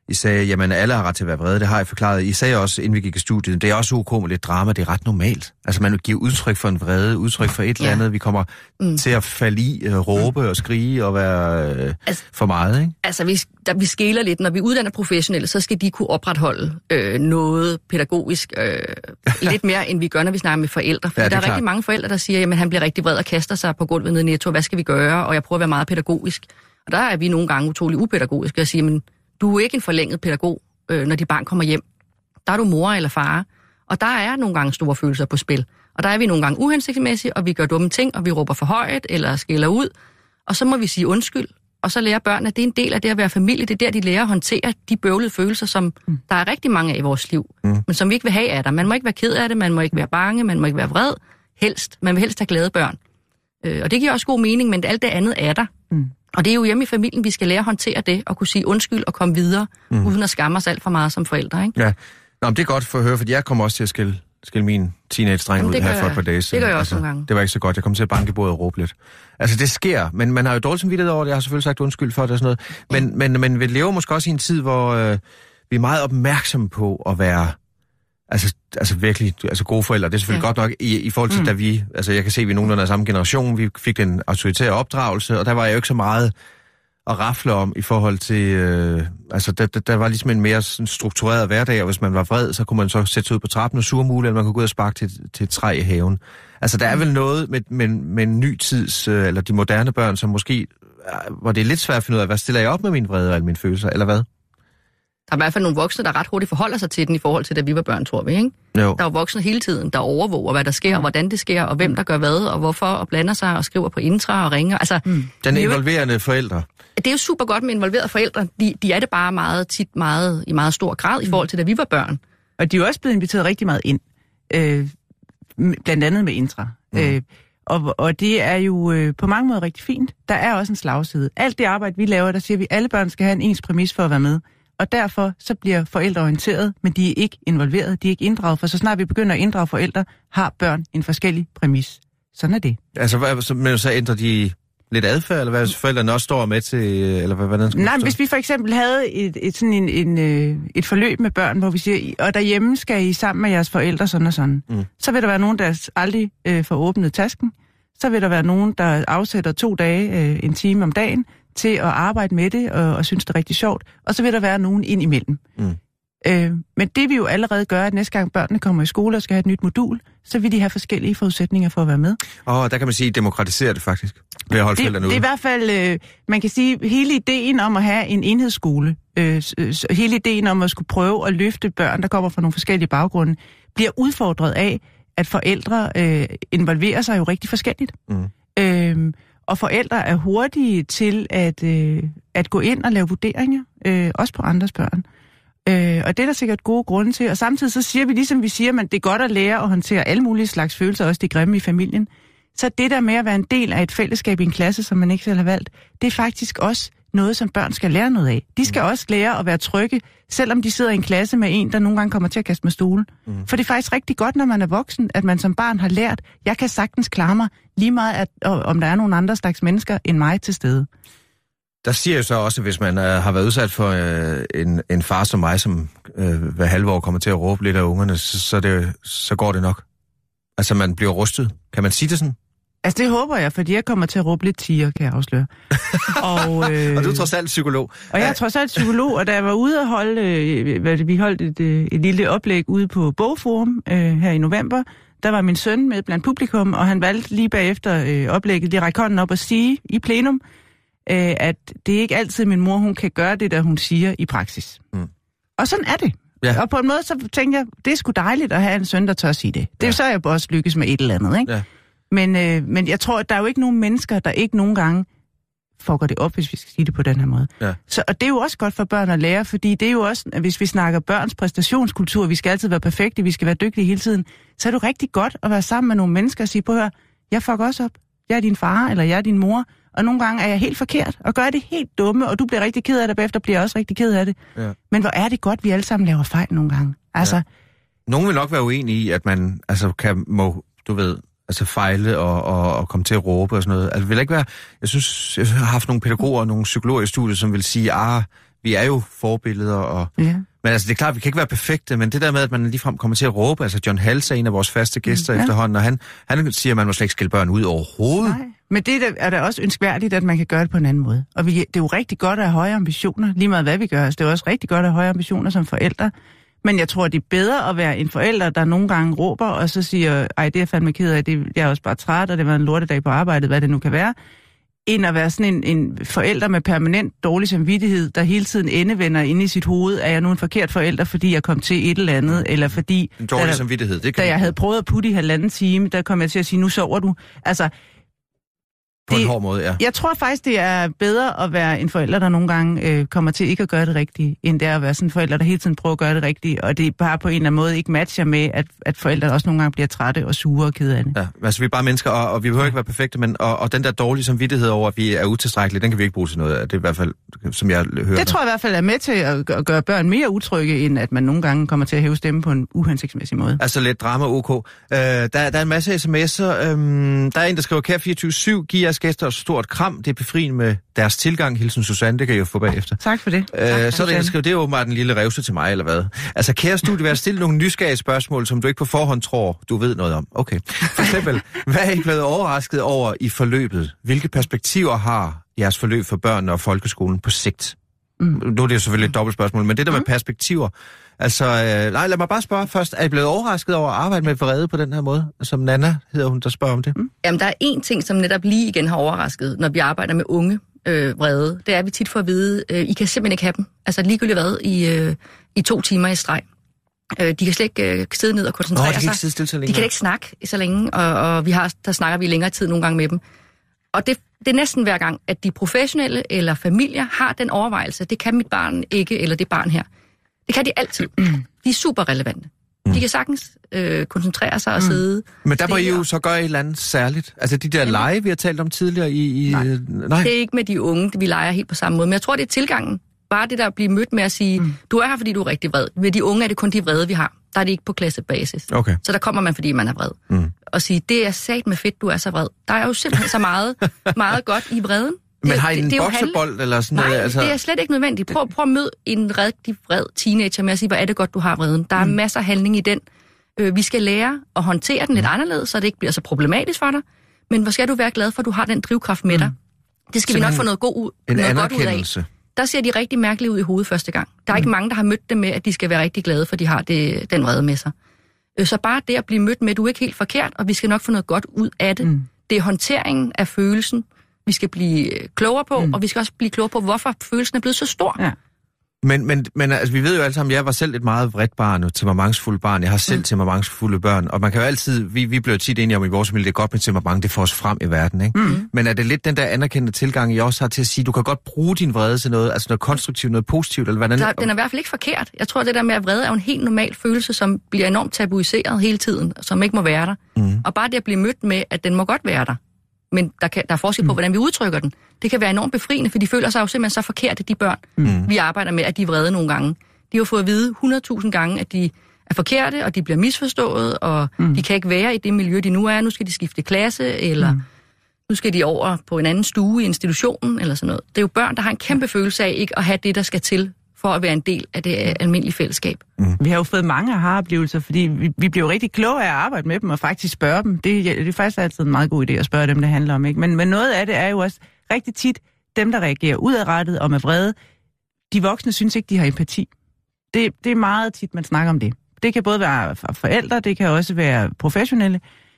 I sagde, jamen alle har ret til at være vrede, det har jeg forklaret. I sagde også, inden vi gik i studiet, det er også ok med lidt drama, det er ret normalt. Altså man giver udtryk for en vrede, udtryk for et ja. eller andet, vi kommer mm. til at falde i, uh, råbe mm. og skrige og være uh, altså, for meget, ikke? Altså vi, der, vi skeler lidt, når vi uddanner professionelle, så skal de kunne opretholde øh, noget pædagogisk, øh, lidt mere end vi gør, når vi snakker med forældre. For ja, der er, er rigtig mange forældre, der siger, jamen han bliver rigtig vred og kaster sig på gulvet nede i Netto, hvad skal vi gøre? Og jeg prøver at være meget pædagogisk. Og der er vi nogle gange utrolig upædagogiske og siger, men du er ikke en forlænget pædagog, øh, når dit barn kommer hjem. Der er du mor eller far, og der er nogle gange store følelser på spil. Og der er vi nogle gange uhensigtsmæssige, og vi gør dumme ting, og vi råber for højt eller skælder ud. Og så må vi sige undskyld, og så lærer børnene, at det er en del af det at være familie. Det er der, de lærer at håndtere de bøvlede følelser, som mm. der er rigtig mange af i vores liv, mm. men som vi ikke vil have af dig. Man må ikke være ked af det, man må ikke være bange, man må ikke være vred. Helst. Man vil helst have glade børn. Øh, og det giver også god mening, men alt det andet er der. Mm. Og det er jo hjemme i familien, vi skal lære at håndtere det, og kunne sige undskyld og komme videre, mm. uden at skamme os alt for meget som forældre, ikke? Ja, Nå, men det er godt for at høre, for jeg kommer også til at skille, skille min teenage-dreng ud her for et par dage siden. Det gør jeg også altså, nogle gange. Det var ikke så godt, jeg kom til at banke i bordet og råbe lidt. Altså det sker, men man har jo dårligt samvittighed over det, jeg har selvfølgelig sagt undskyld for det og sådan noget. Men, ja. men, men vi lever måske også i en tid, hvor øh, vi er meget opmærksomme på at være... Altså, altså virkelig, altså gode forældre, det er selvfølgelig ja. godt nok i, i forhold til, mm. da vi, altså jeg kan se, at vi er nogenlunde af samme generation, vi fik den autoritære opdragelse, og der var jeg jo ikke så meget at rafle om i forhold til, øh, altså der, der, der var ligesom en mere sådan, struktureret hverdag, og hvis man var vred, så kunne man så sætte sig ud på trappen og surmule, eller man kunne gå ud og sparke til, til et træ i haven. Altså der er vel noget med, med, med en ny tids, øh, eller de moderne børn, som måske, øh, hvor det er lidt svært at finde ud af, hvad stiller jeg op med min vrede og alle mine følelser, eller hvad? Der er i hvert fald nogle voksne, der ret hurtigt forholder sig til den i forhold til, da vi var børn, tror vi, ikke? Jo. Der er voksne hele tiden, der overvåger, hvad der sker, og hvordan det sker, og hvem der gør hvad, og hvorfor, og blander sig, og skriver på intra og ringer. Altså, mm. Den involverende forældre. Det er jo super godt med involverede forældre. De, de er det bare meget tit meget, i meget stor grad i forhold til, da vi var børn. Og de er jo også blevet inviteret rigtig meget ind. Øh, blandt andet med intra. Mm. Øh, og, og det er jo øh, på mange måder rigtig fint. Der er også en slagside. Alt det arbejde, vi laver, der siger vi, at alle børn skal have en ens præmis for at være med. Og derfor så bliver forældre orienteret, men de er ikke involveret, de er ikke inddraget. For så snart vi begynder at inddrage forældre, har børn en forskellig præmis. Sådan er det. Altså, hvad, men så ændrer de lidt adfærd, eller hvad forældrene også står med til, eller hvad, hvordan skal Nej, hvis vi for eksempel havde et, et, sådan en, en, et forløb med børn, hvor vi siger, og derhjemme skal I sammen med jeres forældre sådan og sådan, mm. så vil der være nogen, der aldrig øh, får åbnet tasken. Så vil der være nogen, der afsætter to dage, øh, en time om dagen, til at arbejde med det, og, og synes det er rigtig sjovt. Og så vil der være nogen ind imellem. Mm. Øh, men det vi jo allerede gør, at næste gang børnene kommer i skole og skal have et nyt modul, så vil de have forskellige forudsætninger for at være med. Og der kan man sige, demokratisere det faktisk, ved at holde det, forældrene ude. Det er i hvert fald, øh, man kan sige, hele ideen om at have en enhedsskole, øh, hele ideen om at skulle prøve at løfte børn, der kommer fra nogle forskellige baggrunde, bliver udfordret af, at forældre øh, involverer sig jo rigtig forskelligt. Mm. Øh, Og forældre er hurtige til at, øh, at gå ind og lave vurderinger, øh, også på andres børn. Øh, og det er der sikkert gode grunde til. Og samtidig så siger vi, ligesom vi siger, at det er godt at lære at håndtere alle mulige slags følelser, også de grimme i familien. Så det der med at være en del af et fællesskab i en klasse, som man ikke selv har valgt, det er faktisk også noget, som børn skal lære noget af. De skal mm. også lære at være trygge, selvom de sidder i en klasse med en, der nogle gange kommer til at kaste med stolen. Mm. For det er faktisk rigtig godt, når man er voksen, at man som barn har lært, jeg kan sagtens klare mig lige meget, at, om der er nogle andre slags mennesker end mig til stede. Der siger jo så også, hvis man øh, har været udsat for øh, en, en far som mig, som øh, hver halve år kommer til at råbe lidt af ungerne, så, så, det, så går det nok. Altså man bliver rustet. Kan man sige det sådan? Altså det håber jeg, fordi jeg kommer til at råbe lidt tiger, kan jeg afsløre. og, øh, og du er trods alt psykolog. Og jeg er trods alt psykolog, og da jeg var ude at holde, øh, hvad det, vi holdt et, øh, et lille oplæg ude på Bogforum øh, her i november, der var min søn med blandt publikum, og han valgte lige bagefter øh, oplægget lige række hånden op og sige i plenum, øh, at det er ikke altid min mor, hun kan gøre det, der hun siger i praksis. Mm. Og sådan er det. Ja. Og på en måde så tænkte jeg, det er sgu dejligt at have en søn, der tør at sige det. Det er ja. Så jeg også lykkes med et eller andet, ikke? Ja. Men, øh, men jeg tror, at der er jo ikke nogen mennesker, der ikke nogen gange fucker det op, hvis vi skal sige det på den her måde. Ja. Så, og det er jo også godt for børn at lære, fordi det er jo også, hvis vi snakker børns præstationskultur, vi skal altid være perfekte, vi skal være dygtige hele tiden, så er det jo rigtig godt at være sammen med nogle mennesker og sige, på hør, jeg fucker også op. Jeg er din far, eller jeg er din mor, og nogle gange er jeg helt forkert, og gør det helt dumme, og du bliver rigtig ked af det, bagefter bliver jeg også rigtig ked af det. Ja. Men hvor er det godt, vi alle sammen laver fejl nogle gange. Altså, ja. Nogen vil nok være uenige i, at man altså kan, må, du ved, altså fejle og, og, og komme til at råbe og sådan noget. Altså, vil ikke være, jeg synes, jeg har haft nogle pædagoger og nogle psykologer i studiet, som vil sige, ah, vi er jo forbilleder, og... Ja. Men altså, det er klart, vi kan ikke være perfekte, men det der med, at man ligefrem kommer til at råbe, altså John Hals er en af vores faste gæster mm, ja. efterhånden, og han, han siger, at man må slet ikke skille børn ud overhovedet. Nej, men det er da også ønskværdigt, at man kan gøre det på en anden måde. Og vi, det er jo rigtig godt at have høje ambitioner, lige meget hvad vi gør. Altså, det er også rigtig godt at have høje ambitioner som forældre. Men jeg tror, det er bedre at være en forælder, der nogle gange råber, og så siger, ej, det er fandme ked af, det, jeg er også bare træt, og det var en lortedag på arbejdet, hvad det nu kan være, end at være sådan en, en forælder med permanent dårlig samvittighed, der hele tiden endevender inde i sit hoved, er jeg nu en forkert forælder, fordi jeg kom til et eller andet, eller fordi... En dårlig da, samvittighed, det kan Da jeg havde prøvet at putte i halvanden time, der kom jeg til at sige, nu sover du. Altså... På det, en hård måde, ja. Jeg tror faktisk, det er bedre at være en forælder, der nogle gange øh, kommer til ikke at gøre det rigtige, end det er at være sådan en forælder, der hele tiden prøver at gøre det rigtige, og det er bare på en eller anden måde ikke matcher med, at, at forældre også nogle gange bliver trætte og sure og kede af det. Ja, altså vi er bare mennesker, og, og vi behøver ikke være perfekte, men og, og den der dårlige samvittighed over, at vi er utilstrækkelige, den kan vi ikke bruge til noget af. Det er i hvert fald, som jeg hører. Det tror jeg i hvert fald er med til at, at gøre børn mere utrygge, end at man nogle gange kommer til at hæve stemme på en uhensigtsmæssig måde. Altså lidt drama ok. Øh, der, der er en masse sms'er. Øhm, der er en, der skriver, kære fireogtyve syv, giv jeres gæster et stort kram. Det er befriende med deres tilgang. Hilsen Susanne, det kan I jo få bagefter. Tak for det. Øh, tak, så er der en, der skriver, det er åbenbart en lille revse til mig, eller hvad? Altså, kære studie, vær stille nogle nysgerrige spørgsmål, som du ikke på forhånd tror, du ved noget om. Okay. For eksempel, hvad er I blevet overrasket over i forløbet? Hvilke perspektiver har jeres forløb for børnene og folkeskolen på sigt? Mm. Nu er det jo selvfølgelig et dobbelt spørgsmål, men det der med perspektiver, altså, øh, nej, lad mig bare spørge først, er I blevet overrasket over at arbejde med vrede på den her måde, som Nana hedder hun, der spørger om det? Mm. Jamen, der er én ting, som netop lige igen har overrasket, når vi arbejder med unge øh, vrede, det er, at vi tit får at vide, øh, I kan simpelthen ikke have dem, altså ligegyldigt hvad, i, øh, i to timer i streg. Øh, de kan slet ikke øh, sidde ned og koncentrere oh, de kan sig. Ikke så længe. De kan ikke snakke så længe, og, og vi har, der snakker vi længere tid nogle gange med dem. Og det, det er næsten hver gang, at de professionelle eller familier har den overvejelse, det kan mit barn ikke, eller det barn her. Det kan de altid. De er super relevante. Mm. De kan sagtens øh, koncentrere sig og mm. sidde. Men der må I jo så gøre et eller andet særligt. Altså de der lege, vi har talt om tidligere i... i nej. nej, det er ikke med de unge, vi leger helt på samme måde. Men jeg tror, det er tilgangen. Bare det der at blive mødt med at sige, mm. du er her, fordi du er rigtig vred. Ved de unge er det kun de vrede, vi har. Der er det ikke på klassebasis. Okay. Så der kommer man, fordi man er vred. Mm. Og sige, det er sat med fedt, du er så vred. Der er jo simpelthen så meget, meget godt i vreden. Men har I en boksebold eller sådan noget? Nej, altså... det er slet ikke nødvendigt. Prøv, prøv at møde en rigtig vred teenager med at sige, hvor er det godt, du har vreden. Der er mm. masser af handling i den. Øh, vi skal lære at håndtere den lidt mm. anderledes, så det ikke bliver så problematisk for dig. Men hvor skal du være glad for, at du har den drivkraft med dig? Mm. Det skal så vi nok få noget, god, noget godt ud af. Der ser de rigtig mærkeligt ud i hovedet første gang. Der er mm. ikke mange, der har mødt dem med, at de skal være rigtig glade, for de har det, den vrede med sig. Øh, så bare det at blive mødt med, du er ikke helt forkert, og vi skal nok få noget godt ud af det. Mm. Det er håndteringen af følelsen, vi skal blive klogere på, mm. og vi skal også blive klogere på, hvorfor følelsen er blevet så stor. Ja. Men, men, men altså, vi ved jo alle sammen, jeg var selv et meget vredt barn, og temperamentsfuldt barn. Jeg har selv mm. temperamentsfulde børn, og man kan jo altid, vi, vi bliver tit enige om i vores familie, det er godt med temperament, det får os frem i verden, ikke? Mm. Men er det lidt den der anerkendte tilgang, I også har til at sige, du kan godt bruge din vrede til noget, altså noget konstruktivt, noget positivt, eller hvordan? Der, den er i hvert fald ikke forkert. Jeg tror, det der med at vrede er jo en helt normal følelse, som bliver enormt tabuiseret hele tiden, som ikke må være der. Mm. Og bare det at blive mødt med, at den må godt være der. Men der, kan, der er forskel på, hvordan vi udtrykker den. Det kan være enormt befriende, for de føler sig jo simpelthen så forkerte, de børn, mm. vi arbejder med, at de er vrede nogle gange. De har jo fået at vide hundredtusind gange, at de er forkerte, og de bliver misforstået, og mm. de kan ikke være i det miljø, de nu er. Nu skal de skifte klasse, eller mm. nu skal de over på en anden stue i institutionen, eller sådan noget. Det er jo børn, der har en kæmpe følelse af ikke at have det, der skal til, for at være en del af det almindelige fællesskab. Mm. Vi har jo fået mange aha-oplevelser, fordi vi, vi bliver jo rigtig kloge af at arbejde med dem og faktisk spørge dem. Det, det er faktisk altid en meget god idé at spørge dem, det handler om. Ikke? Men, men noget af det er jo også rigtig tit, dem der reagerer udadrettet og med vrede, de voksne synes ikke, de har empati. Det, det er meget tit, man snakker om det. Det kan både være forældre, det kan også være professionelle.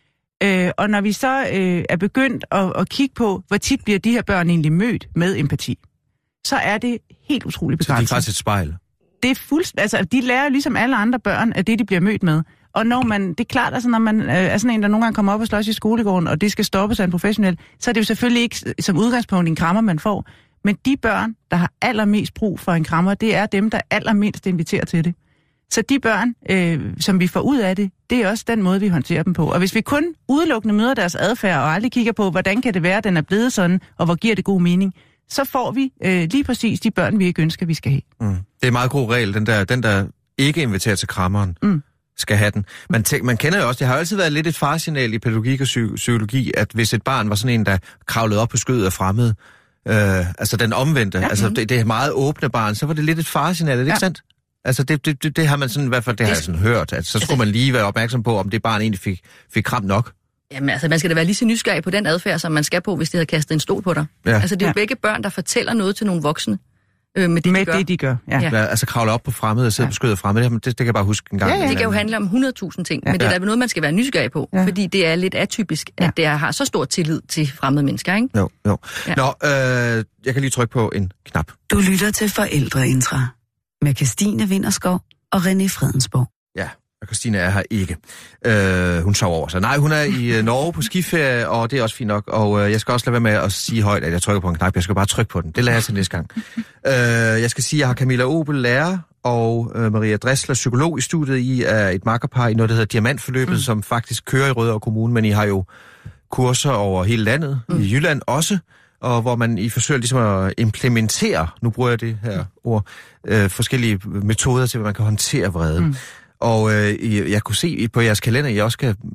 Øh, og når vi så øh, er begyndt at, at kigge på, hvor tit bliver de her børn egentlig mødt med empati, så er det helt utroligt begrænset. Så det er faktisk et spejl? Det er fuldstændig, altså de lærer ligesom alle andre børn af det, de bliver mødt med. Og når man, det er klart, altså når man øh, er sådan en, der nogle gange kommer op og slås i skolegården, og det skal stoppes af en professionel, så er det jo selvfølgelig ikke som udgangspunkt en krammer, man får. Men de børn, der har allermest brug for en krammer, det er dem, der allermindst inviterer til det. Så de børn, øh, som vi får ud af det, det er også den måde, vi håndterer dem på. Og hvis vi kun udelukkende møder deres adfærd, og aldrig kigger på, hvordan kan det være, at den er blevet sådan, og hvor giver det god mening, så får vi øh, lige præcis de børn, vi ikke ønsker, vi skal have. Mm. Det er en meget god regel, den der, den der ikke inviterer til krammeren, mm. skal have den. Man, tæ- man kender jo også, det har jo altid været lidt et farsignal i pædagogik og psy- psykologi, at hvis et barn var sådan en, der kravlede op på skødet af fremmede, Øh, altså den omvendte. Ja. Altså det, det er meget åbne barn. Så var det lidt et faresignal, er det ja. ikke sandt? Altså det, det, det, det har man sådan, i hvert fald det, det har jeg sådan hørt, at så skulle man lige være opmærksom på, om det barn egentlig fik, fik kram nok. Jamen altså, man skal da være lige så nysgerrig på den adfærd, som man skal på, hvis de havde kastet en stol på dig. Ja. Altså det er jo ja. begge børn, der fortæller noget til nogle voksne. Øh, med det, med de gør. det, de gør. Ja. Ja. Ja, altså kravle op på fremmede og sidde ja. på skødet af fremmede, det, det kan jeg bare huske en gang. Ja, ja. Det kan jo handle om hundrede tusind ting, ja. men det er da noget, man skal være nysgerrig på, ja. fordi det er lidt atypisk, at ja. det har så stor tillid til fremmede mennesker, ikke? Jo, jo. Ja. Nå, øh, jeg kan lige trykke på en knap. Du lytter til Forældreintra med Kirstine Winterskov og René Fredensborg. Ja, og Christine er her ikke. Øh, hun sover over sig. Nej, hun er i uh, Norge på skiferie, og det er også fint nok. Og uh, jeg skal også lade være med at sige højt, at jeg trykker på en knap. Jeg skal bare trykke på den. Det lader jeg til næste gang. øh, jeg skal sige, at jeg har Camilla Obel, lærer, og uh, Maria Dressler, psykolog i studiet. I er et makkerpar i noget, der hedder Diamantforløbet, mm. som faktisk kører i Rødovre Kommune, men I har jo kurser over hele landet, mm. i Jylland også, og hvor man I forsøger ligesom at implementere, nu bruger jeg det her ord, øh, forskellige metoder til, hvordan man kan håndtere vrede. Mm. Og øh, jeg kunne se på jeres kalender, at I også skal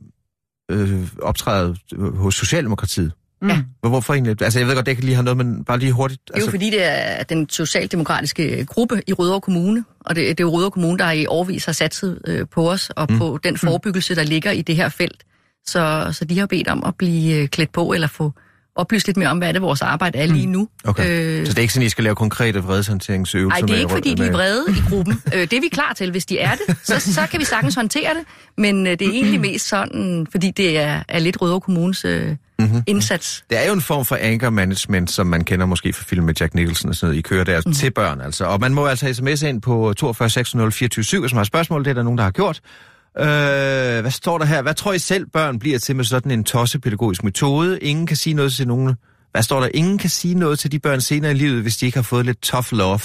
øh, optræde hos Socialdemokratiet. Ja. Hvorfor egentlig? Altså, jeg ved godt, det kan lige have noget, men bare lige hurtigt. Det er jo altså... fordi, det er den socialdemokratiske gruppe i Rødovre Kommune, og det, det er jo Rødovre Kommune, der i årevis har satset øh, på os, og mm. på den forebyggelse, der ligger i det her felt. Så, så de har bedt om at blive klædt på, eller få oplyst lidt mere om, hvad det vores arbejde er lige nu. Okay. Øh... Så det er ikke sådan, I skal lave konkrete vredeshåndteringsøvelser? Nej, det er ikke, fordi de er vrede i gruppen. Det er vi klar til, hvis de er det. Så, så kan vi sagtens håndtere det. Men det er egentlig mest sådan, fordi det er, er lidt Rødovre Kommunes øh, mm-hmm. indsats. Det er jo en form for anger management, som man kender måske fra film med Jack Nicholson og sådan noget. I kører der mm. til børn, altså. Og man må altså sms'e ind på toogfyrre seks nul fire syv, hvis man har spørgsmål. Det er der nogen, der har gjort. Øh, hvad står der her? Hvad tror I selv, børn bliver til med sådan en tossepædagogisk metode? Ingen kan sige noget til nogen. Hvad står der? Ingen kan sige noget til de børn senere i livet, hvis de ikke har fået lidt tough love.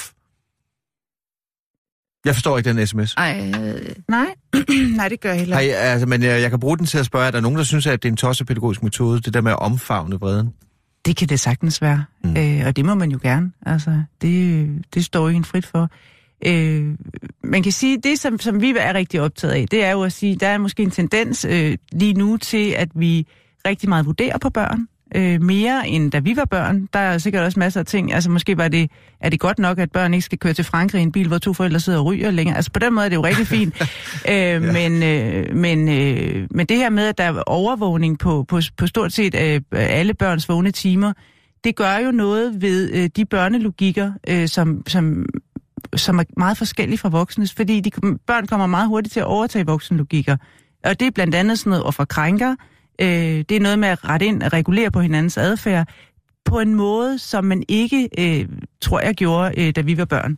Jeg forstår ikke den sms. Ej, øh... Nej, nej, det gør jeg heller ikke. Altså, men jeg, jeg kan bruge den til at spørge, er der nogen, der synes, at det er en tossepædagogisk metode, det der med at omfavne vreden? Det kan det sagtens være, mm. øh, og det må man jo gerne. Altså, det, det står jo en frit for. Øh, man kan sige, det som, som vi er rigtig optaget af, det er jo at sige, der er måske en tendens øh, lige nu til, at vi rigtig meget vurderer på børn. Øh, mere end da vi var børn. Der er sikkert også masser af ting. Altså måske var det, er det godt nok, at børn ikke skal køre til Frankrig i en bil, hvor to forældre sidder og ryger længere. Altså på den måde er det jo rigtig fint. øh, ja. men, øh, men, øh, men det her med, at der er overvågning på, på, på stort set øh, alle børns vågne timer, det gør jo noget ved øh, de børnelogikker, øh, som... som som er meget forskellige fra voksnes, fordi de, børn kommer meget hurtigt til at overtage voksenlogikker. Og det er blandt andet sådan noget offer krænker. Øh, det er noget med at rette ind og regulere på hinandens adfærd på en måde, som man ikke, øh, tror jeg, gjorde, øh, da vi var børn.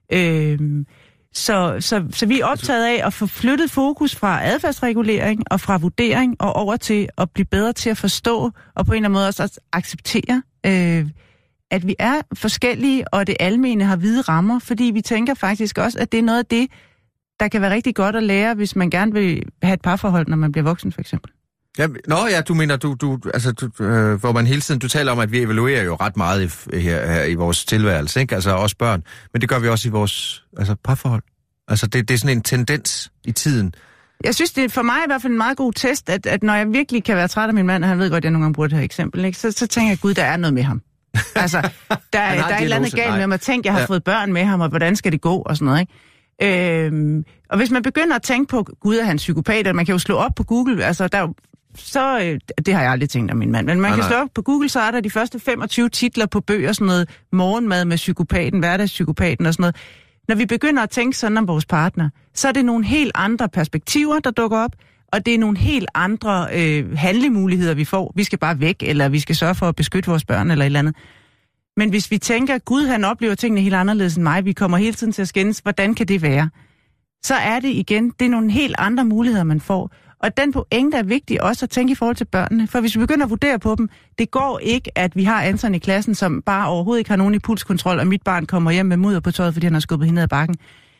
Øh, så, så, så vi er optaget af at få flyttet fokus fra adfærdsregulering og fra vurdering og over til at blive bedre til at forstå og på en eller anden måde også at acceptere øh, at vi er forskellige, og det almene har hvide rammer, fordi vi tænker faktisk også, at det er noget af det, der kan være rigtig godt at lære, hvis man gerne vil have et parforhold, når man bliver voksen, for eksempel. Ja, nå ja, du mener, du, du, altså, du, øh, hvor man hele tiden, du taler om, at vi evaluerer jo ret meget i, her, her i vores tilværelse, ikke? Altså også børn, men det gør vi også i vores altså, parforhold. Altså det, det er sådan en tendens i tiden. Jeg synes, det er for mig i hvert fald en meget god test, at, at når jeg virkelig kan være træt af min mand, og han ved godt, at jeg nogle gange bruger det her eksempel, ikke? Så, så tænker jeg, gud, der er noget med ham. Altså, der, der er et eller andet galt med mig. Tænk, jeg har ja. fået børn med ham, og hvordan skal det gå, og sådan noget, ikke? Øhm, og hvis man begynder at tænke på, gud, er han psykopat, og man kan jo slå op på Google, altså, der, så, øh, det har jeg aldrig tænkt om min mand, men man nej, kan slå op på Google, så er der de første femogtyve titler på bøger, sådan noget morgenmad med psykopaten, hverdagspsykopaten og sådan noget. Når vi begynder at tænke sådan om vores partner, så er det nogle helt andre perspektiver, der dukker op, og det er nogle helt andre øh, handlemuligheder, vi får. Vi skal bare væk, eller vi skal sørge for at beskytte vores børn, eller et eller andet. Men hvis vi tænker, at Gud, han oplever tingene helt anderledes end mig, vi kommer hele tiden til at skændes, hvordan kan det være? Så er det igen, det er nogle helt andre muligheder, man får. Og den pointe er vigtig også at tænke i forhold til børnene. For hvis vi begynder at vurdere på dem, det går ikke, at vi har Anton i klassen, som bare overhovedet ikke har nogen impulskontrol, og mit barn kommer hjem med mudder på tøjet, fordi han har skubbet hende ned ad bakken.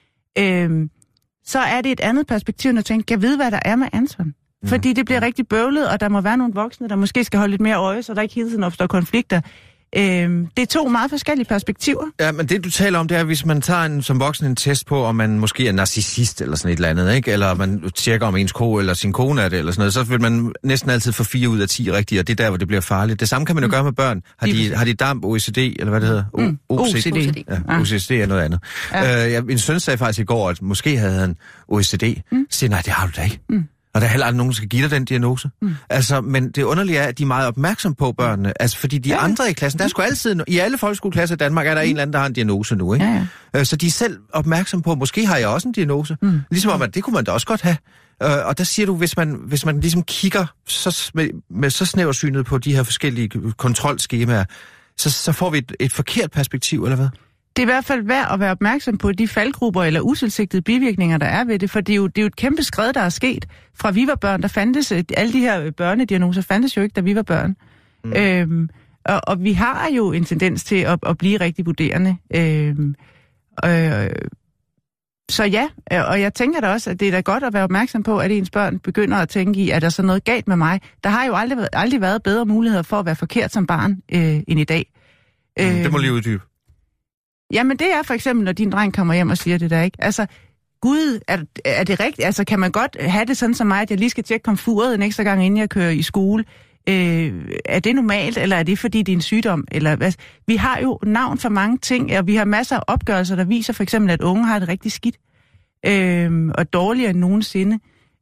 Øhm, så er det et andet perspektiv, at tænke, jeg ved, hvad der er med Anton. Mm. Fordi det bliver rigtig bøvlet, og der må være nogle voksne, der måske skal holde lidt mere øje, så der ikke hele tiden opstår konflikter. Øh, det er to meget forskellige perspektiver. Ja, men det du taler om, det er, hvis man tager en, som voksen en test på, om man måske er narcissist eller sådan et eller andet, ikke? Eller man tjekker om ens ko eller sin kone er det, eller sådan noget, så vil man næsten altid få fire ud af ti rigtige, og det er der, hvor det bliver farligt. Det samme kan man jo mm. gøre med børn. Har de, har de damp, O E C D, eller hvad det hedder? Mm. O C D. Ja, O C D er noget andet. Ja. Øh, jeg, min søn sagde faktisk i går, at måske havde han O E C D. Mm. Så siger nej, det har du da ikke. Mm. Og der er heller aldrig nogen, der skal give dig den diagnose. Mm. Altså, men det underlige er, at de er meget opmærksomme på børnene. Altså, fordi de ja. andre i klassen, der er sgu altid... I alle folkeskoleklasser i Danmark er der mm. en eller anden, der har en diagnose nu, ikke? Ja, ja. Så de er selv opmærksomme på, måske har jeg også en diagnose. Mm. Ligesom om, at det kunne man da også godt have. Og der siger du, hvis man, hvis man ligesom kigger så, med, med så snæversynet på de her forskellige kontrolskemaer, så, så får vi et, et forkert perspektiv, eller hvad? Det er i hvert fald værd at være opmærksom på de faldgrupper eller utilsigtede bivirkninger, der er ved det, for det er jo, det er jo et kæmpe skred, der er sket. Fra vi var børn, der fandtes, alle de her børnediagnoser fandtes jo ikke, da vi var børn. Mm. Øhm, og, og vi har jo en tendens til at, at blive rigtig vurderende. Øhm, øh, så ja, og jeg tænker da også, at det er da godt at være opmærksom på, at ens børn begynder at tænke i, at der er så noget galt med mig. Der har jo aldrig, aldrig været bedre muligheder for at være forkert som barn øh, end i dag. Mm, øh, det må lige uddybe. Jamen det er for eksempel, når din dreng kommer hjem og siger det der, ikke? Altså, Gud, er, er det rigtigt? Altså, kan man godt have det sådan som mig, at jeg lige skal tjekke komfuret en ekstra gang, inden jeg kører i skole? Øh, er det normalt, eller er det fordi, det er en sygdom? Eller hvad? Vi har jo navn for mange ting, og vi har masser af opgørelser, der viser for eksempel, at unge har det rigtig skidt, øh, og dårligere end nogensinde.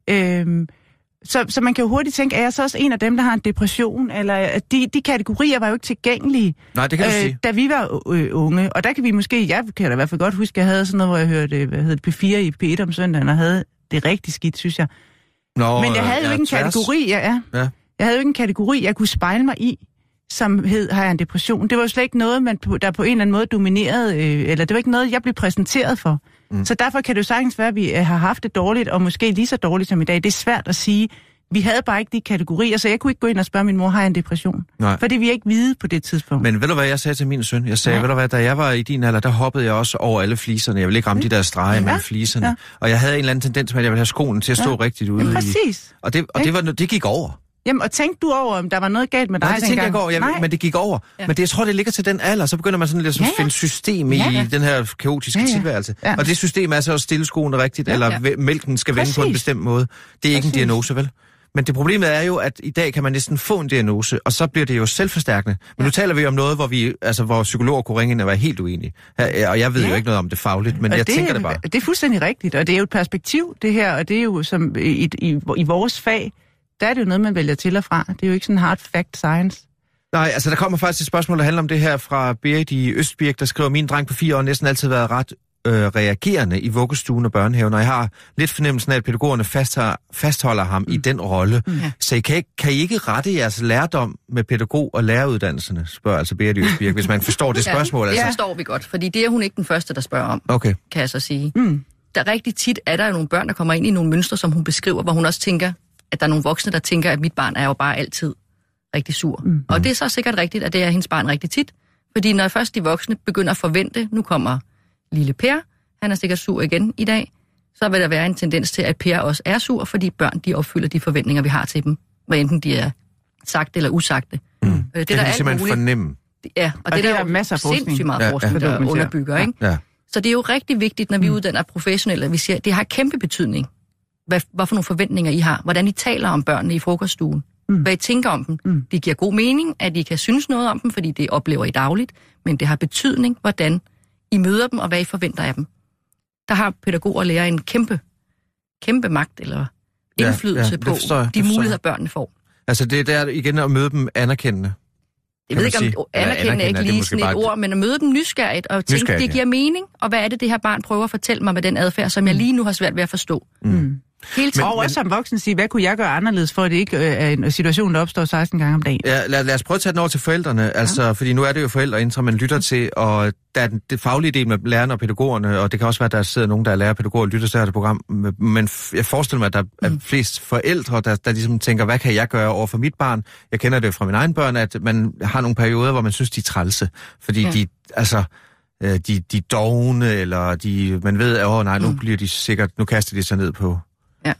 Øh, Så, så man kan jo hurtigt tænke, er jeg så også en af dem, der har en depression? Eller de, de kategorier var jo ikke tilgængelige, Nej, det kan du øh, sige. Da vi var øh, unge. Og der kan vi måske, jeg kan da i hvert fald godt huske, at jeg havde sådan noget, hvor jeg hørte hvad hedder det, P fire i P et om søndagen, og havde det rigtig skidt, synes jeg. Nå, Men jeg havde ja, jo ikke en tværs. kategori, ja, ja. Jeg havde jo ikke en kategori, jeg kunne spejle mig i, som hed, har jeg en depression. Det var jo slet ikke noget, man, der på en eller anden måde dominerede, øh, eller det var ikke noget, jeg blev præsenteret for. Mm. Så derfor kan det jo sagtens være, at vi har haft det dårligt, og måske lige så dårligt som i dag. Det er svært at sige. Vi havde bare ikke de kategorier, så jeg kunne ikke gå ind og spørge min mor, har jeg en depression? Nej. For det vi ikke vide på det tidspunkt. Men ved du hvad jeg sagde til min søn? Jeg sagde, ja. ved du hvad, da jeg var i din alder, der hoppede jeg også over alle fliserne. Jeg ville ikke ramme de der streger ja. mellem fliserne. Ja. Og jeg havde en eller anden tendens med, at jeg ville have skoen til at stå ja. rigtigt ude. Ja, præcis. I. Og, det, og det, var, det gik over. Jamen, og tænkte du over, om der var noget galt med dig? Nej, det tænkte jeg ikke over, jeg, men det gik over. Ja. Men det, jeg tror, det ligger til den alder, så begynder man sådan lidt at ja, ja. finde system i ja, ja. den her kaotiske ja, ja. tilværelse. Ja. Og det system er så at stille skoene rigtigt, ja, ja. eller mælken skal vende på en bestemt måde. Det er ikke Præcis. en diagnose, vel? Men det problemet er jo, at i dag kan man næsten få en diagnose, og så bliver det jo selvforstærkende. Men ja. nu taler vi om noget, hvor vi, altså hvor psykologer kunne ringe ind og være helt uenige. Og jeg ved ja. jo ikke noget om det fagligt, men og jeg det, tænker det bare. Det er fuldstændig rigtigt, og det er jo et perspektiv, det her, og det er jo som i, i, i, i vores fag, der er det jo noget, man vælger til og fra. Det er jo ikke sådan hard fact science. Nej, altså der kommer faktisk et spørgsmål, der handler om det her fra Berit i Østbirk, der skriver, min dreng på fire år næsten altid været ret øh, reagerende i vuggestuen og børnehaven, og jeg har lidt fornemmelsen af, at pædagogerne fastholder, fastholder ham mm. i den rolle. Mm. Så I kan, ikke, kan I ikke rette jeres lærdom med pædagog- og læreruddannelserne, spørger altså Berit i Østbirk, hvis man forstår det spørgsmål. Ja, altså. det forstår vi godt, fordi det er hun ikke den første, der spørger om, okay. kan jeg så sige. Mm. Der rigtig tit er der jo nogle børn, der kommer ind i nogle mønstre, som hun beskriver, hvor hun også tænker, at der er nogle voksne, der tænker, at mit barn er jo bare altid rigtig sur. Mm. Og det er så sikkert rigtigt, at det er hendes barn rigtig tit. Fordi når først de voksne begynder at forvente, nu kommer lille Per, han er sikkert sur igen i dag, så vil der være en tendens til, at Per også er sur, fordi børn de opfylder de forventninger, vi har til dem. Hvad enten de er sagte eller usagte. Mm. Det, det kan de simpelthen fornemme. Ja, og, og det, det er der masser af forskning. Sindssygt meget forskning, ja, ja. der underbygger. Ikke? Ja. Så det er jo rigtig vigtigt, når vi mm. uddanner professionelle, at vi siger, at det har kæmpe betydning. Hvad, hvad for nogle forventninger I har, hvordan I taler om børnene i frokoststuen, mm. hvad I tænker om dem. Mm. Det giver god mening, at I kan synes noget om dem, fordi det oplever I dagligt, men det har betydning, hvordan I møder dem, og hvad I forventer af dem. Der har pædagoger og lærere en kæmpe, kæmpe magt eller indflydelse ja, ja, på jeg, de muligheder, børnene får. Altså det er der igen at møde dem anerkendende. Jeg ved ikke, om anerkende er ikke lige sådan et ord, men at møde dem nysgerrigt og tænke, nysgerrigt, det giver ja. mening, og hvad er det, det her barn prøver at fortælle mig med den adfærd, som jeg lige nu har svært ved at forstå. Mm. Helt men, og også som voksen sige, hvad kunne jeg gøre anderledes, for at det ikke er en situation, der opstår seksten gange om dagen? Ja, lad, lad os prøve at tage den over til forældrene, altså, ja. fordi nu er det jo forældreintra, man lytter til, og der er den det faglige del med lærerne og pædagogerne, og det kan også være, at der sidder nogen, der er lærer og pædagoger og lytter til det her program, men jeg forestiller mig, at der er mm. flest forældre, der, der ligesom tænker, hvad kan jeg gøre over for mit barn? Jeg kender det fra mine egne børn, at man har nogle perioder, hvor man synes, de er trælse, fordi ja. de, altså... De, de dogne, eller de, man ved, at åh, nej, nu mm. bliver de sikkert, nu kaster de sig ned på, ja.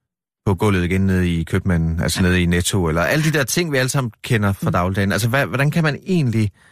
på gulvet igen nede i købmanden, altså ja. nede i Netto, eller alle de der ting, vi alle sammen kender fra mm. dagligdagen. Altså, hvad, hvordan kan man egentlig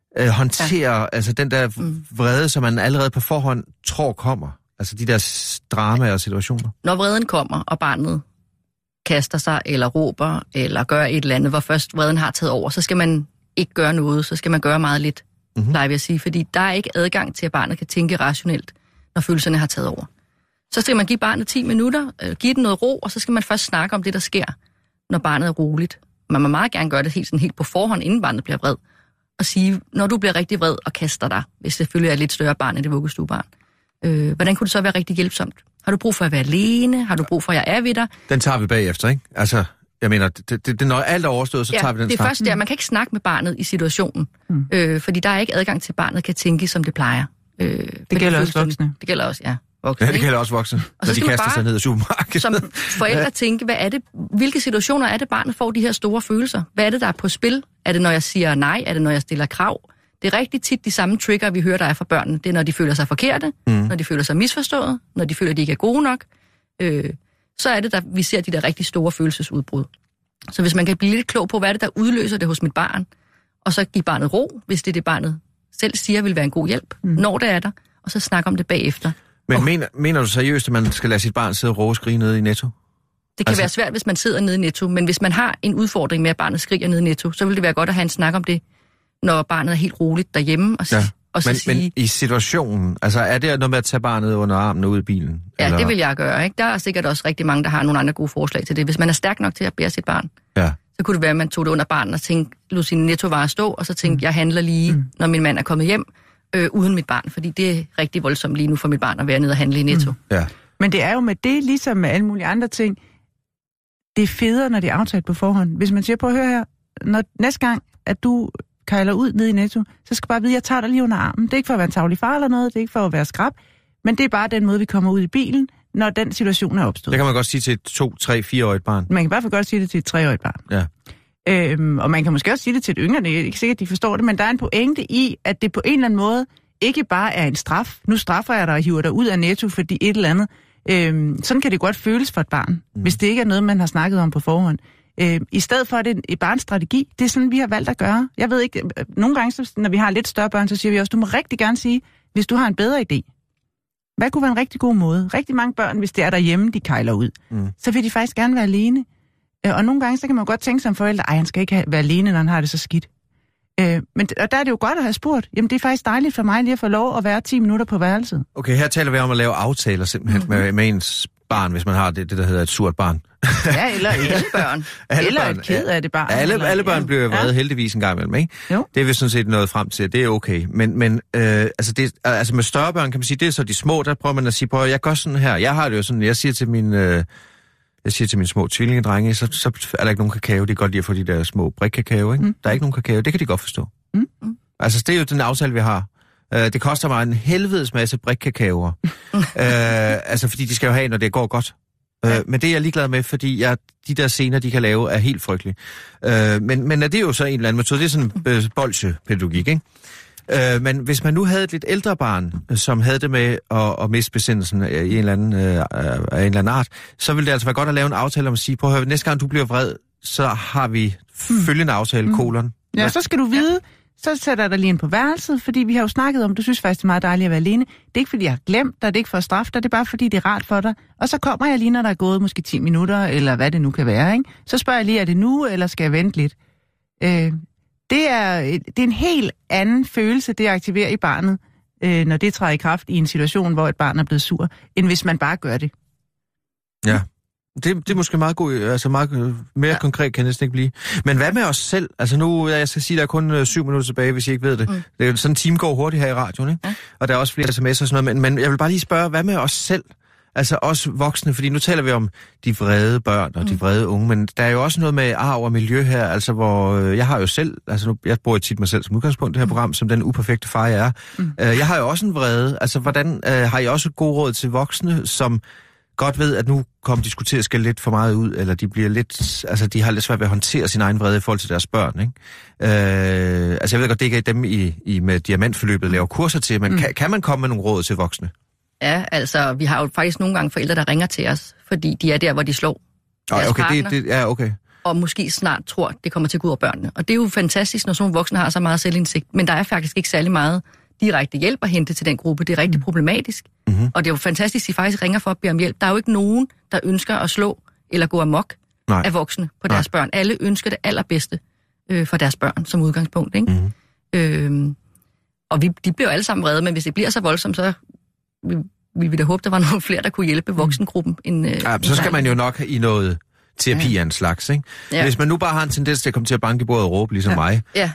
øh, håndtere ja. altså den der vrede, som man allerede på forhånd tror kommer? Altså de der dramaer og situationer? Når vreden kommer, og barnet kaster sig, eller råber, eller gør et eller andet, hvor først vreden har taget over, så skal man ikke gøre noget, så skal man gøre meget lidt, mm-hmm. plejer vi at sige, fordi der er ikke adgang til, at barnet kan tænke rationelt, når følelserne har taget over. Så skal man give barnet ti minutter, øh, give den noget ro, og så skal man først snakke om det, der sker, når barnet er roligt. Man må meget gerne gøre det helt, sådan helt på forhånd, inden barnet bliver vred, og sige, når du bliver rigtig vred og kaster dig, hvis det selvfølgelig er et lidt større barn end det vuggestuebarn, øh, hvordan kunne det så være rigtig hjælpsomt? Har du brug for at være alene? Har du brug for, at jeg er ved dig? Den tager vi bagefter, ikke? Altså, jeg mener, det, det, det, når alt er overstået, så ja, tager vi den det er snak. først der. Man kan ikke snakke med barnet i situationen, mm. øh, fordi der er ikke adgang til, at barnet kan tænke, som det plejer. Øh, det gælder også voksne. Det gælder også, ja. Voksne, ja, det gælder også voksne, og når de kaster bare, sig ned i supermarkedet. Som forældre tænke, hvad er det, hvilke situationer er det, barnet får de her store følelser? Hvad er det, der er på spil? Er det, når jeg siger nej? Er det, når jeg stiller krav? Det er rigtig tit de samme trigger, vi hører, der er fra børnene. Det er, når de føler sig forkerte, mm. når de føler sig misforstået, når de føler, at de ikke er gode nok. Øh, så er det, der vi ser de der rigtig store følelsesudbrud. Så hvis man kan blive lidt klog på, hvad er det, der udløser det hos mit barn, og så give barnet ro, hvis det er det, barnet selv siger, vil være en god hjælp, mm. når det er der, og så snakke om det bagefter. Men og, mener, mener du seriøst, at man skal lade sit barn sidde og råbe og skrige nede i Netto? Det kan altså... være svært, hvis man sidder nede i Netto, men hvis man har en udfordring med, at barnet skriger nede i Netto, så vil det være godt at have en snak om det, når barnet er helt roligt derhjemme, og, ja. og så men, sige... Men i situationen, altså er det noget med at tage barnet under armen og ud i bilen? Ja, eller? Det vil jeg gøre, ikke? Der er sikkert også rigtig mange, der har nogle andre gode forslag til det. Hvis man er stærk nok til at bære sit barn, ja. så kunne det være, at man tog det under barnet og tænkte, lod sin nettovarer stå, og så tænkte, mm. jeg handler lige, mm. når min mand er kommet hjem, øh, uden mit barn, fordi det er rigtig voldsomt lige nu for mit barn at være nede og handle i Netto. Mm. Ja. Men det er jo med det, ligesom med alle mulige andre ting, det er federe, når det er aftalt på forhånd. Hvis man siger, på at høre her, når næste gang, at du kejler ud ned i Netto, så skal bare vide, at jeg tager dig lige under armen. Det er ikke for at være en tavlig far eller noget, det er ikke for at være skrab, men det er bare den måde, vi kommer ud i bilen, når den situation er opstået. Det kan man godt sige til et to, tre, fireårigt barn. Man kan i hvert fald godt sige det til et treårigt barn. Ja. Øhm, og man kan måske også sige det til et yngre, det er ikke sikkert, at de forstår det, men der er en pointe i, at det på en eller anden måde ikke bare er en straf. Nu straffer jeg dig og hiver dig ud af Netto, fordi et eller andet. Øhm, sådan kan det godt føles for et barn, mm. hvis det ikke er noget, man har snakket om på forhånd. Øh, I stedet for, at det er et barns strategi, det er sådan, vi har valgt at gøre. Jeg ved ikke, nogle gange, så, når vi har lidt større børn, så siger vi også, du må rigtig gerne sige, hvis du har en bedre idé. Hvad kunne være en rigtig god måde? Rigtig mange børn, hvis det er derhjemme, de kejler ud, mm. så vil de faktisk gerne være alene. Øh, og nogle gange, så kan man godt tænke som forældre, ej, han skal ikke have, være alene, når han har det så skidt. Øh, men og der er det jo godt at have spurgt, jamen det er faktisk dejligt for mig lige at få lov at være ti minutter på værelset. Okay, her taler vi om at lave aftaler simpelthen mm-hmm. med, med ens barn, hvis man har det, det der hedder et surt barn. Ja, eller alle børn. alle eller børn. Et ked af det barn. Ja, alle, eller, alle børn ja. bliver vrede ja. heldigvis en gang imellem, ikke? Jo. Det er vi sådan set nået frem til, det er okay. Men, men øh, altså, det, altså med større børn kan man sige, det er så de små, der prøver man at sige, på, jeg gør sådan her. Jeg har det jo sådan, jeg siger til min... Øh, Jeg siger til mine små tvillingedrenge, så, så er der ikke nogen kakao. Det er godt lige at få de der små brikkakao, ikke? Mm. Der er ikke nogen kakao. Det kan de godt forstå. Mm. Altså, det er jo den aftale, vi har. Uh, det koster mig en helvedes masse brikkakaoer. uh, altså, fordi de skal jo have, når det går godt. Uh, ja. Men det er jeg ligeglad med, fordi jeg, de der scener, de kan lave, er helt frygtelige. Uh, men, men er det jo så en eller anden metode. Det er sådan en uh, bolsjepædagogik, ikke? Øh, men hvis man nu havde et lidt ældre barn, som havde det med at, at miste besindelsen af en, eller anden, øh, af en eller anden art, så ville det altså være godt at lave en aftale om at sige, prøv at høre, næste gang du bliver vred, så har vi følgende aftale, mm. kolon. Ja, ja, så skal du vide, så sætter jeg dig lige ind på værelset, fordi vi har jo snakket om, du synes faktisk, det er meget dejligt at være alene. Det er ikke, fordi jeg har glemt dig, det er ikke for at straffe dig, det er bare, fordi det er rart for dig. Og så kommer jeg lige, når der er gået måske ti minutter, eller hvad det nu kan være, ikke? Så spørger jeg lige, er det nu, eller skal jeg vente lidt? Øh... Det er, det er en helt anden følelse, det aktiverer i barnet, øh, når det træder i kraft i en situation, hvor et barn er blevet sur, end hvis man bare gør det. Ja, det, det er måske meget god, altså meget mere ja. konkret kan det næsten ikke blive. Men hvad med os selv? Altså nu, jeg skal sige, der er kun øh, syv minutter tilbage, hvis I ikke ved det. Mm. Det er sådan en time går hurtigt her i radioen, ikke? Ja. Og der er også flere sms'er og sådan noget, men, men jeg vil bare lige spørge, hvad med os selv? Altså også voksne, fordi nu taler vi om de vrede børn og de vrede unge, men der er jo også noget med arv og miljø her, altså hvor øh, jeg har jo selv, altså nu, jeg bruger tit mig selv som udgangspunkt det her program, som den uperfekte far jeg er. Mm. Øh, jeg har jo også en vrede, altså hvordan øh, har I også god råd til voksne, som godt ved, at nu kommer de til at skælde lidt for meget ud, eller de bliver lidt, altså de har lidt svært ved at håndtere sin egen vrede i forhold til deres børn, ikke? Øh, altså jeg ved godt, det ikke er dem i, i med diamantforløbet laver kurser til, men mm. kan, kan man komme med nogle råd til voksne? Ja, altså, vi har jo faktisk nogle gange forældre, der ringer til os, fordi de er der, hvor de slår. Oh, okay, det, det, ja, okay. og måske snart tror, det kommer til at gå ud over børnene. Og det er jo fantastisk, når sådan nogle voksne har så meget selvindsigt, men der er faktisk ikke særlig meget direkte hjælp at hente til den gruppe. Det er rigtig mm. problematisk. Mm-hmm. Og det er jo fantastisk, at de faktisk ringer for at bede om hjælp. Der er jo ikke nogen, der ønsker at slå eller gå amok Nej. af voksne på deres Nej. børn. Alle ønsker det allerbedste øh, for deres børn som udgangspunkt. Ikke? Mm-hmm. Øhm, og vi, de bliver jo alle sammen vrede, men hvis det bliver så voldsomt, så vil vi, vi da håbe, der var nogle flere, der kunne hjælpe voksengruppen. End, øh, ja, så skal man jo nok i noget terapi af en slags, ikke? Ja. Hvis man nu bare har en tendens til at komme til at banke i bordet og råbe, ligesom ja. mig, ja.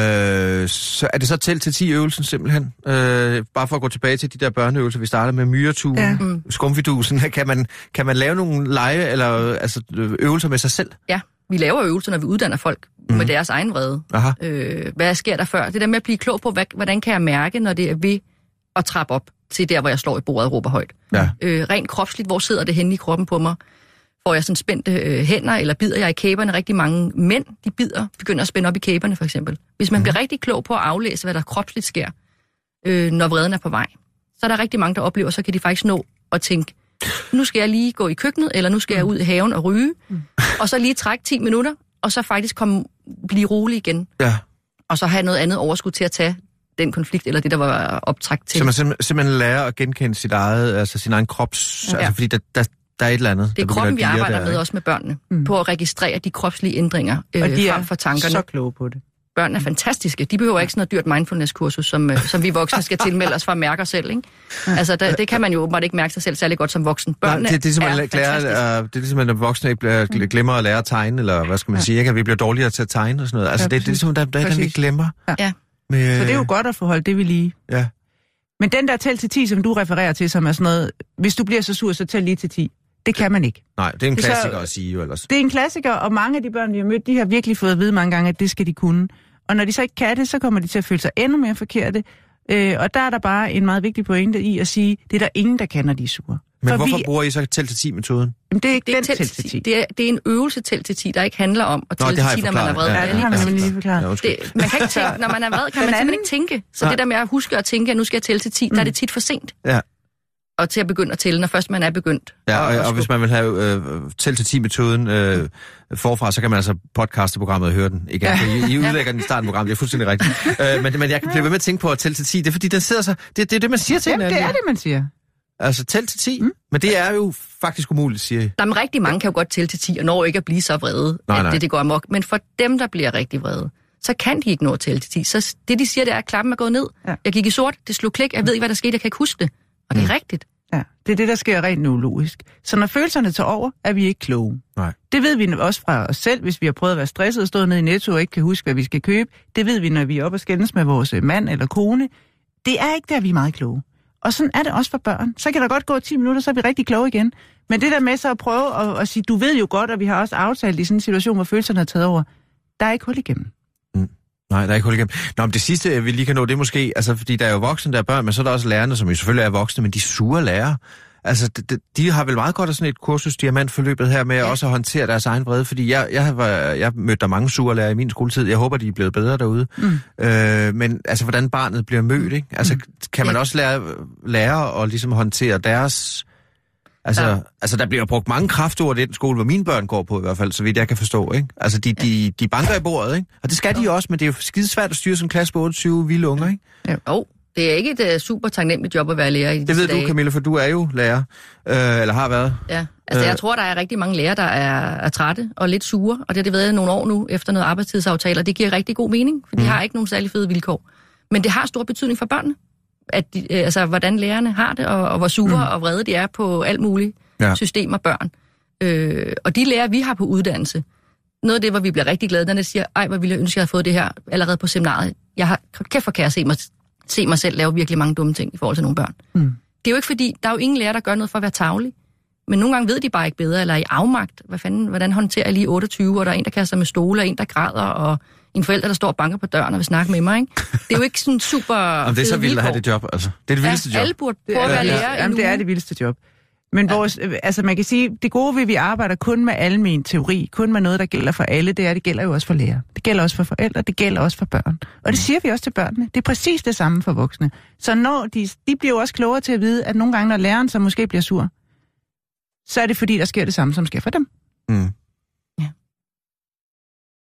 øh, så er det så tæl til ti øvelsen simpelthen. Øh, bare for at gå tilbage til de der børneøvelser, vi starter med myreturen, ja. mm. skumfidusen. Kan man, kan man lave nogle lege eller altså, øvelser med sig selv? Ja, vi laver øvelser, når vi uddanner folk mm. med deres egen vrede. Øh, hvad sker der før? Det der med at blive klog på, hvad, hvordan kan jeg mærke, når det er ved at trappe op til der, hvor jeg slår i bordet og råber højt. Ja. Øh, rent kropsligt, hvor sidder det henne i kroppen på mig? Får jeg sådan spændte øh, hænder, eller bider jeg i kæberne? Rigtig mange mænd, de bider, begynder at spænde op i kæberne, for eksempel. Hvis man mm. bliver rigtig klog på at aflæse, hvad der kropsligt sker, øh, når vreden er på vej, så er der rigtig mange, der oplever, så kan de faktisk nå at tænke, nu skal jeg lige gå i køkkenet, eller nu skal jeg ud i haven og ryge, mm. og så lige trække ti minutter, og så faktisk komme, blive rolig igen. Ja. Og så have noget andet overskud til at tage den konflikt, eller det, der var optrækt til. Så man simpelthen, simpelthen lærer at genkende sit eget, altså sin egen krops, ja. altså fordi der, der, der er et eller andet. Det er kroppen, vi arbejder der, med også med børnene, mm. på at registrere de kropslige ændringer øh, og de frem for tankerne. Så kloge på det. Børn er fantastiske. De behøver ikke sådan noget dyrt mindfulness-kursus, som, øh, som vi voksne skal tilmelde os for at mærke os selv, ikke? Altså, der, det kan man jo åbenbart ikke mærke sig selv særlig godt som voksen. Børnene Nej, det, det, er, er, er fantastiske. Det er ligesom, at voksne ikke glemmer at lære at tegne, eller hvad skal man ja. sige, ikke? At vi bliver dårligere til at tegne og sådan noget. Altså, ja, det, det er ligesom, der, der er der, vi glemmer. Ja. ja. Med, så det er jo godt at få holdt det ved lige. Ja. Men den der tæl til ti, som du refererer til, som er sådan noget, hvis du bliver så sur, så tæl lige til ti. Det kan man ikke. Nej, det er en det klassiker så, at sige jo ellers. Det er en klassiker, og mange af de børn, vi har mødt, de har virkelig fået at vide mange gange, at det skal de kunne. Og når de så ikke kan det, så kommer de til at føle sig endnu mere forkerte. Øh, og der er der bare en meget vigtig pointe i at sige, det er der ingen, der kan, når de er sure. Men For hvorfor vi, bruger I så tæl til ti-metoden? Jamen, det er ikke det er den tæl til ti. Det er, det er en øvelse tæl til ti, der ikke handler om at tælle til ti, når man er vred. Ja, det har man nemlig lige forklaret. Ja, det, man kan ikke tænke, når man er vred, kan man simpelthen ikke tænke. Så Nej. det der med at huske at tænke, at nu skal jeg tælle til ti, mm. der er det tit for sent. Ja. Og til at begynde at tælle, når først man er begyndt. Ja, og, og, og hvis man vil have øh, tæl til ti-metoden øh, forfra, så kan man altså podcaste programmet og høre den igen. Ja. I, I udlægger den i starten af programmet, det er fuldstændig rigtigt. øh, men, men jeg kan blive ved med at tænke på at tælle til ti, det er fordi, den sidder så... Det, det er det, man siger til Jamen, hinanden. det er det, man siger. Altså, tæl til ti. Mm. Men det er jo faktisk umuligt, siger I. Der er rigtig mange, kan jo godt tælle til ti, og når ikke at blive så vrede, nej, at nej. det, det går amok. Men for dem, der bliver rigtig vrede, så kan de ikke nå at tælle til ti. Så det, de siger, det er, at klappen er gået ned. Ja. Jeg gik i sort, det slog klik, jeg ved ikke, hvad der skete, jeg kan ikke huske det. Og det er mm. rigtigt. Ja, det er det, der sker rent neurologisk. Så når følelserne tager over, er vi ikke kloge. Nej. Det ved vi også fra os selv, hvis vi har prøvet at være stresset og stået nede i Netto og ikke kan huske, hvad vi skal købe. Det ved vi, når vi er oppe og skændes med vores mand eller kone. Det er ikke der, vi er meget kloge. Og sådan er det også for børn. Så kan der godt gå ti minutter, så er vi rigtig kloge igen. Men det der med så at prøve at, at sige, du ved jo godt, og vi har også aftalt i sådan en situation, hvor følelserne er taget over, der er ikke hul igennem. Mm. Nej, der er ikke hul igennem. Nå, men det sidste, vi lige kan nå, det er måske, altså fordi der er jo voksne, der er børn, men så er der også lærerne, som jo selvfølgelig er voksne, men de sure lærere. Altså, de, de, de har vel meget godt af sådan et kursus, diamantforløbet her med ja. også at håndtere deres egen vrede, fordi jeg, jeg, var, jeg mødte der mange sure lærere i min skoletid. Jeg håber, de er blevet bedre derude. Mm. Øh, men altså, hvordan barnet bliver mødt, ikke? Altså, mm. kan man ja. også lære, lære at ligesom håndtere deres... Altså, ja. altså, der bliver brugt mange kraftord i den skole, hvor mine børn går på i hvert fald, så vidt jeg kan forstå, ikke? Altså, de, de, de banker i bordet, ikke? Og det skal de også, men det er jo skidesvært at styre sådan en klasse på otteogtyve vilde unger, ikke? Ja. Oh. Det er ikke et uh, super taknemmeligt job at være lærer i det ved dage. Du, Camilla, for du er jo lærer, øh, eller har været. Ja, altså øh. jeg tror, der er rigtig mange lærere, der er, er trætte og lidt sure, og det har det været nogle år nu, efter noget arbejdstidsaftaler. Det giver rigtig god mening, for de mm. har ikke nogen særlig fede vilkår. Men det har stor betydning for børnene, at de, øh, altså, hvordan lærerne har det, og, og hvor sure mm. og vrede de er på alt muligt ja. systemer børn. Øh, og de lærere, vi har på uddannelse, noget af det, hvor vi bliver rigtig glade, når de siger, ej, hvor ville jeg ønske, jeg havde fået det her allerede på seminariet. Jeg har kæft for, kan jeg se mig se mig selv lave virkelig mange dumme ting i forhold til nogle børn. Mm. Det er jo ikke fordi, der er jo ingen lærer, der gør noget for at være tarvelig. Men nogle gange ved de bare ikke bedre, eller i afmagt. Hvad fanden, hvordan håndterer jeg lige otteogtyve, og der er en, der kaster med stole, og en, der græder, og en forælder, der står og banker på døren og vil snakke med mig, ikke? Det er jo ikke sådan super Jamen, det er så vildt at have det job, altså. Det er det vildeste ja, job. Alle burde prøve at være lærer. Jamen, det er det vildeste job. Men vores, ja. altså man kan sige, det gode ved, at vi arbejder kun med almen teori, kun med noget, der gælder for alle, det er, det gælder jo også for lærere. Det gælder også for forældre, det gælder også for børn. Og det siger vi også til børnene. Det er præcis det samme for voksne. Så når de, de bliver jo også klogere til at vide, at nogle gange, når læreren så måske bliver sur, så er det fordi, der sker det samme, som sker for dem. Mm. Ja.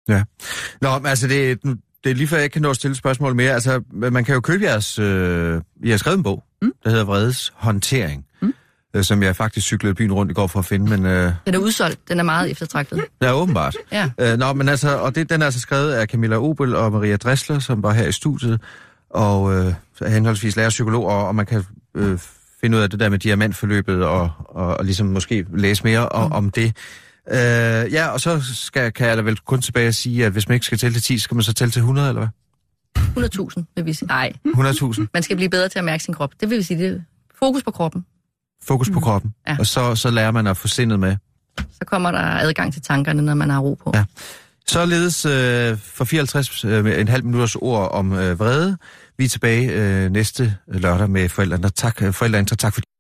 Ja. Nå, men altså, det, det er lige før jeg ikke kan nå at stille spørgsmål mere. Altså, man kan jo købe jeres... Øh, I har skrevet en bog, mm. der hedder Vredes Håndtering, mm. øh, som jeg faktisk cyklede byen rundt i går for at finde, men... Øh, den er udsolgt. Den er meget eftertragtet. Ja, åbenbart. Ja. Øh, nå, men altså, og det, den er altså skrevet af Camilla Obel og Maria Dressler, som var her i studiet, og øh, henholdsvis lærer psykolog, og, og man kan øh, finde ud af det der med diamantforløbet, og, og, og ligesom måske læse mere om, mm. om det. Øh, ja, og så skal, kan jeg da vel kun tilbage at sige, at hvis man ikke skal tælle til ti, så skal man så tælle til hundrede, eller hvad? hundrede tusind, vil vi sige. Nej. hundrede tusind? Man skal blive bedre til at mærke sin krop. Det vil vi sige, det er fokus på kroppen. Fokus på kroppen. Ja. Og så, så lærer man at få sindet med. Så kommer der adgang til tankerne, når man har ro på. Ja. Således øh, for fireoghalvtreds øh, en halv minutters ord om øh, vrede. Vi er tilbage øh, næste lørdag med forældrene. Tak, forældrene, tak for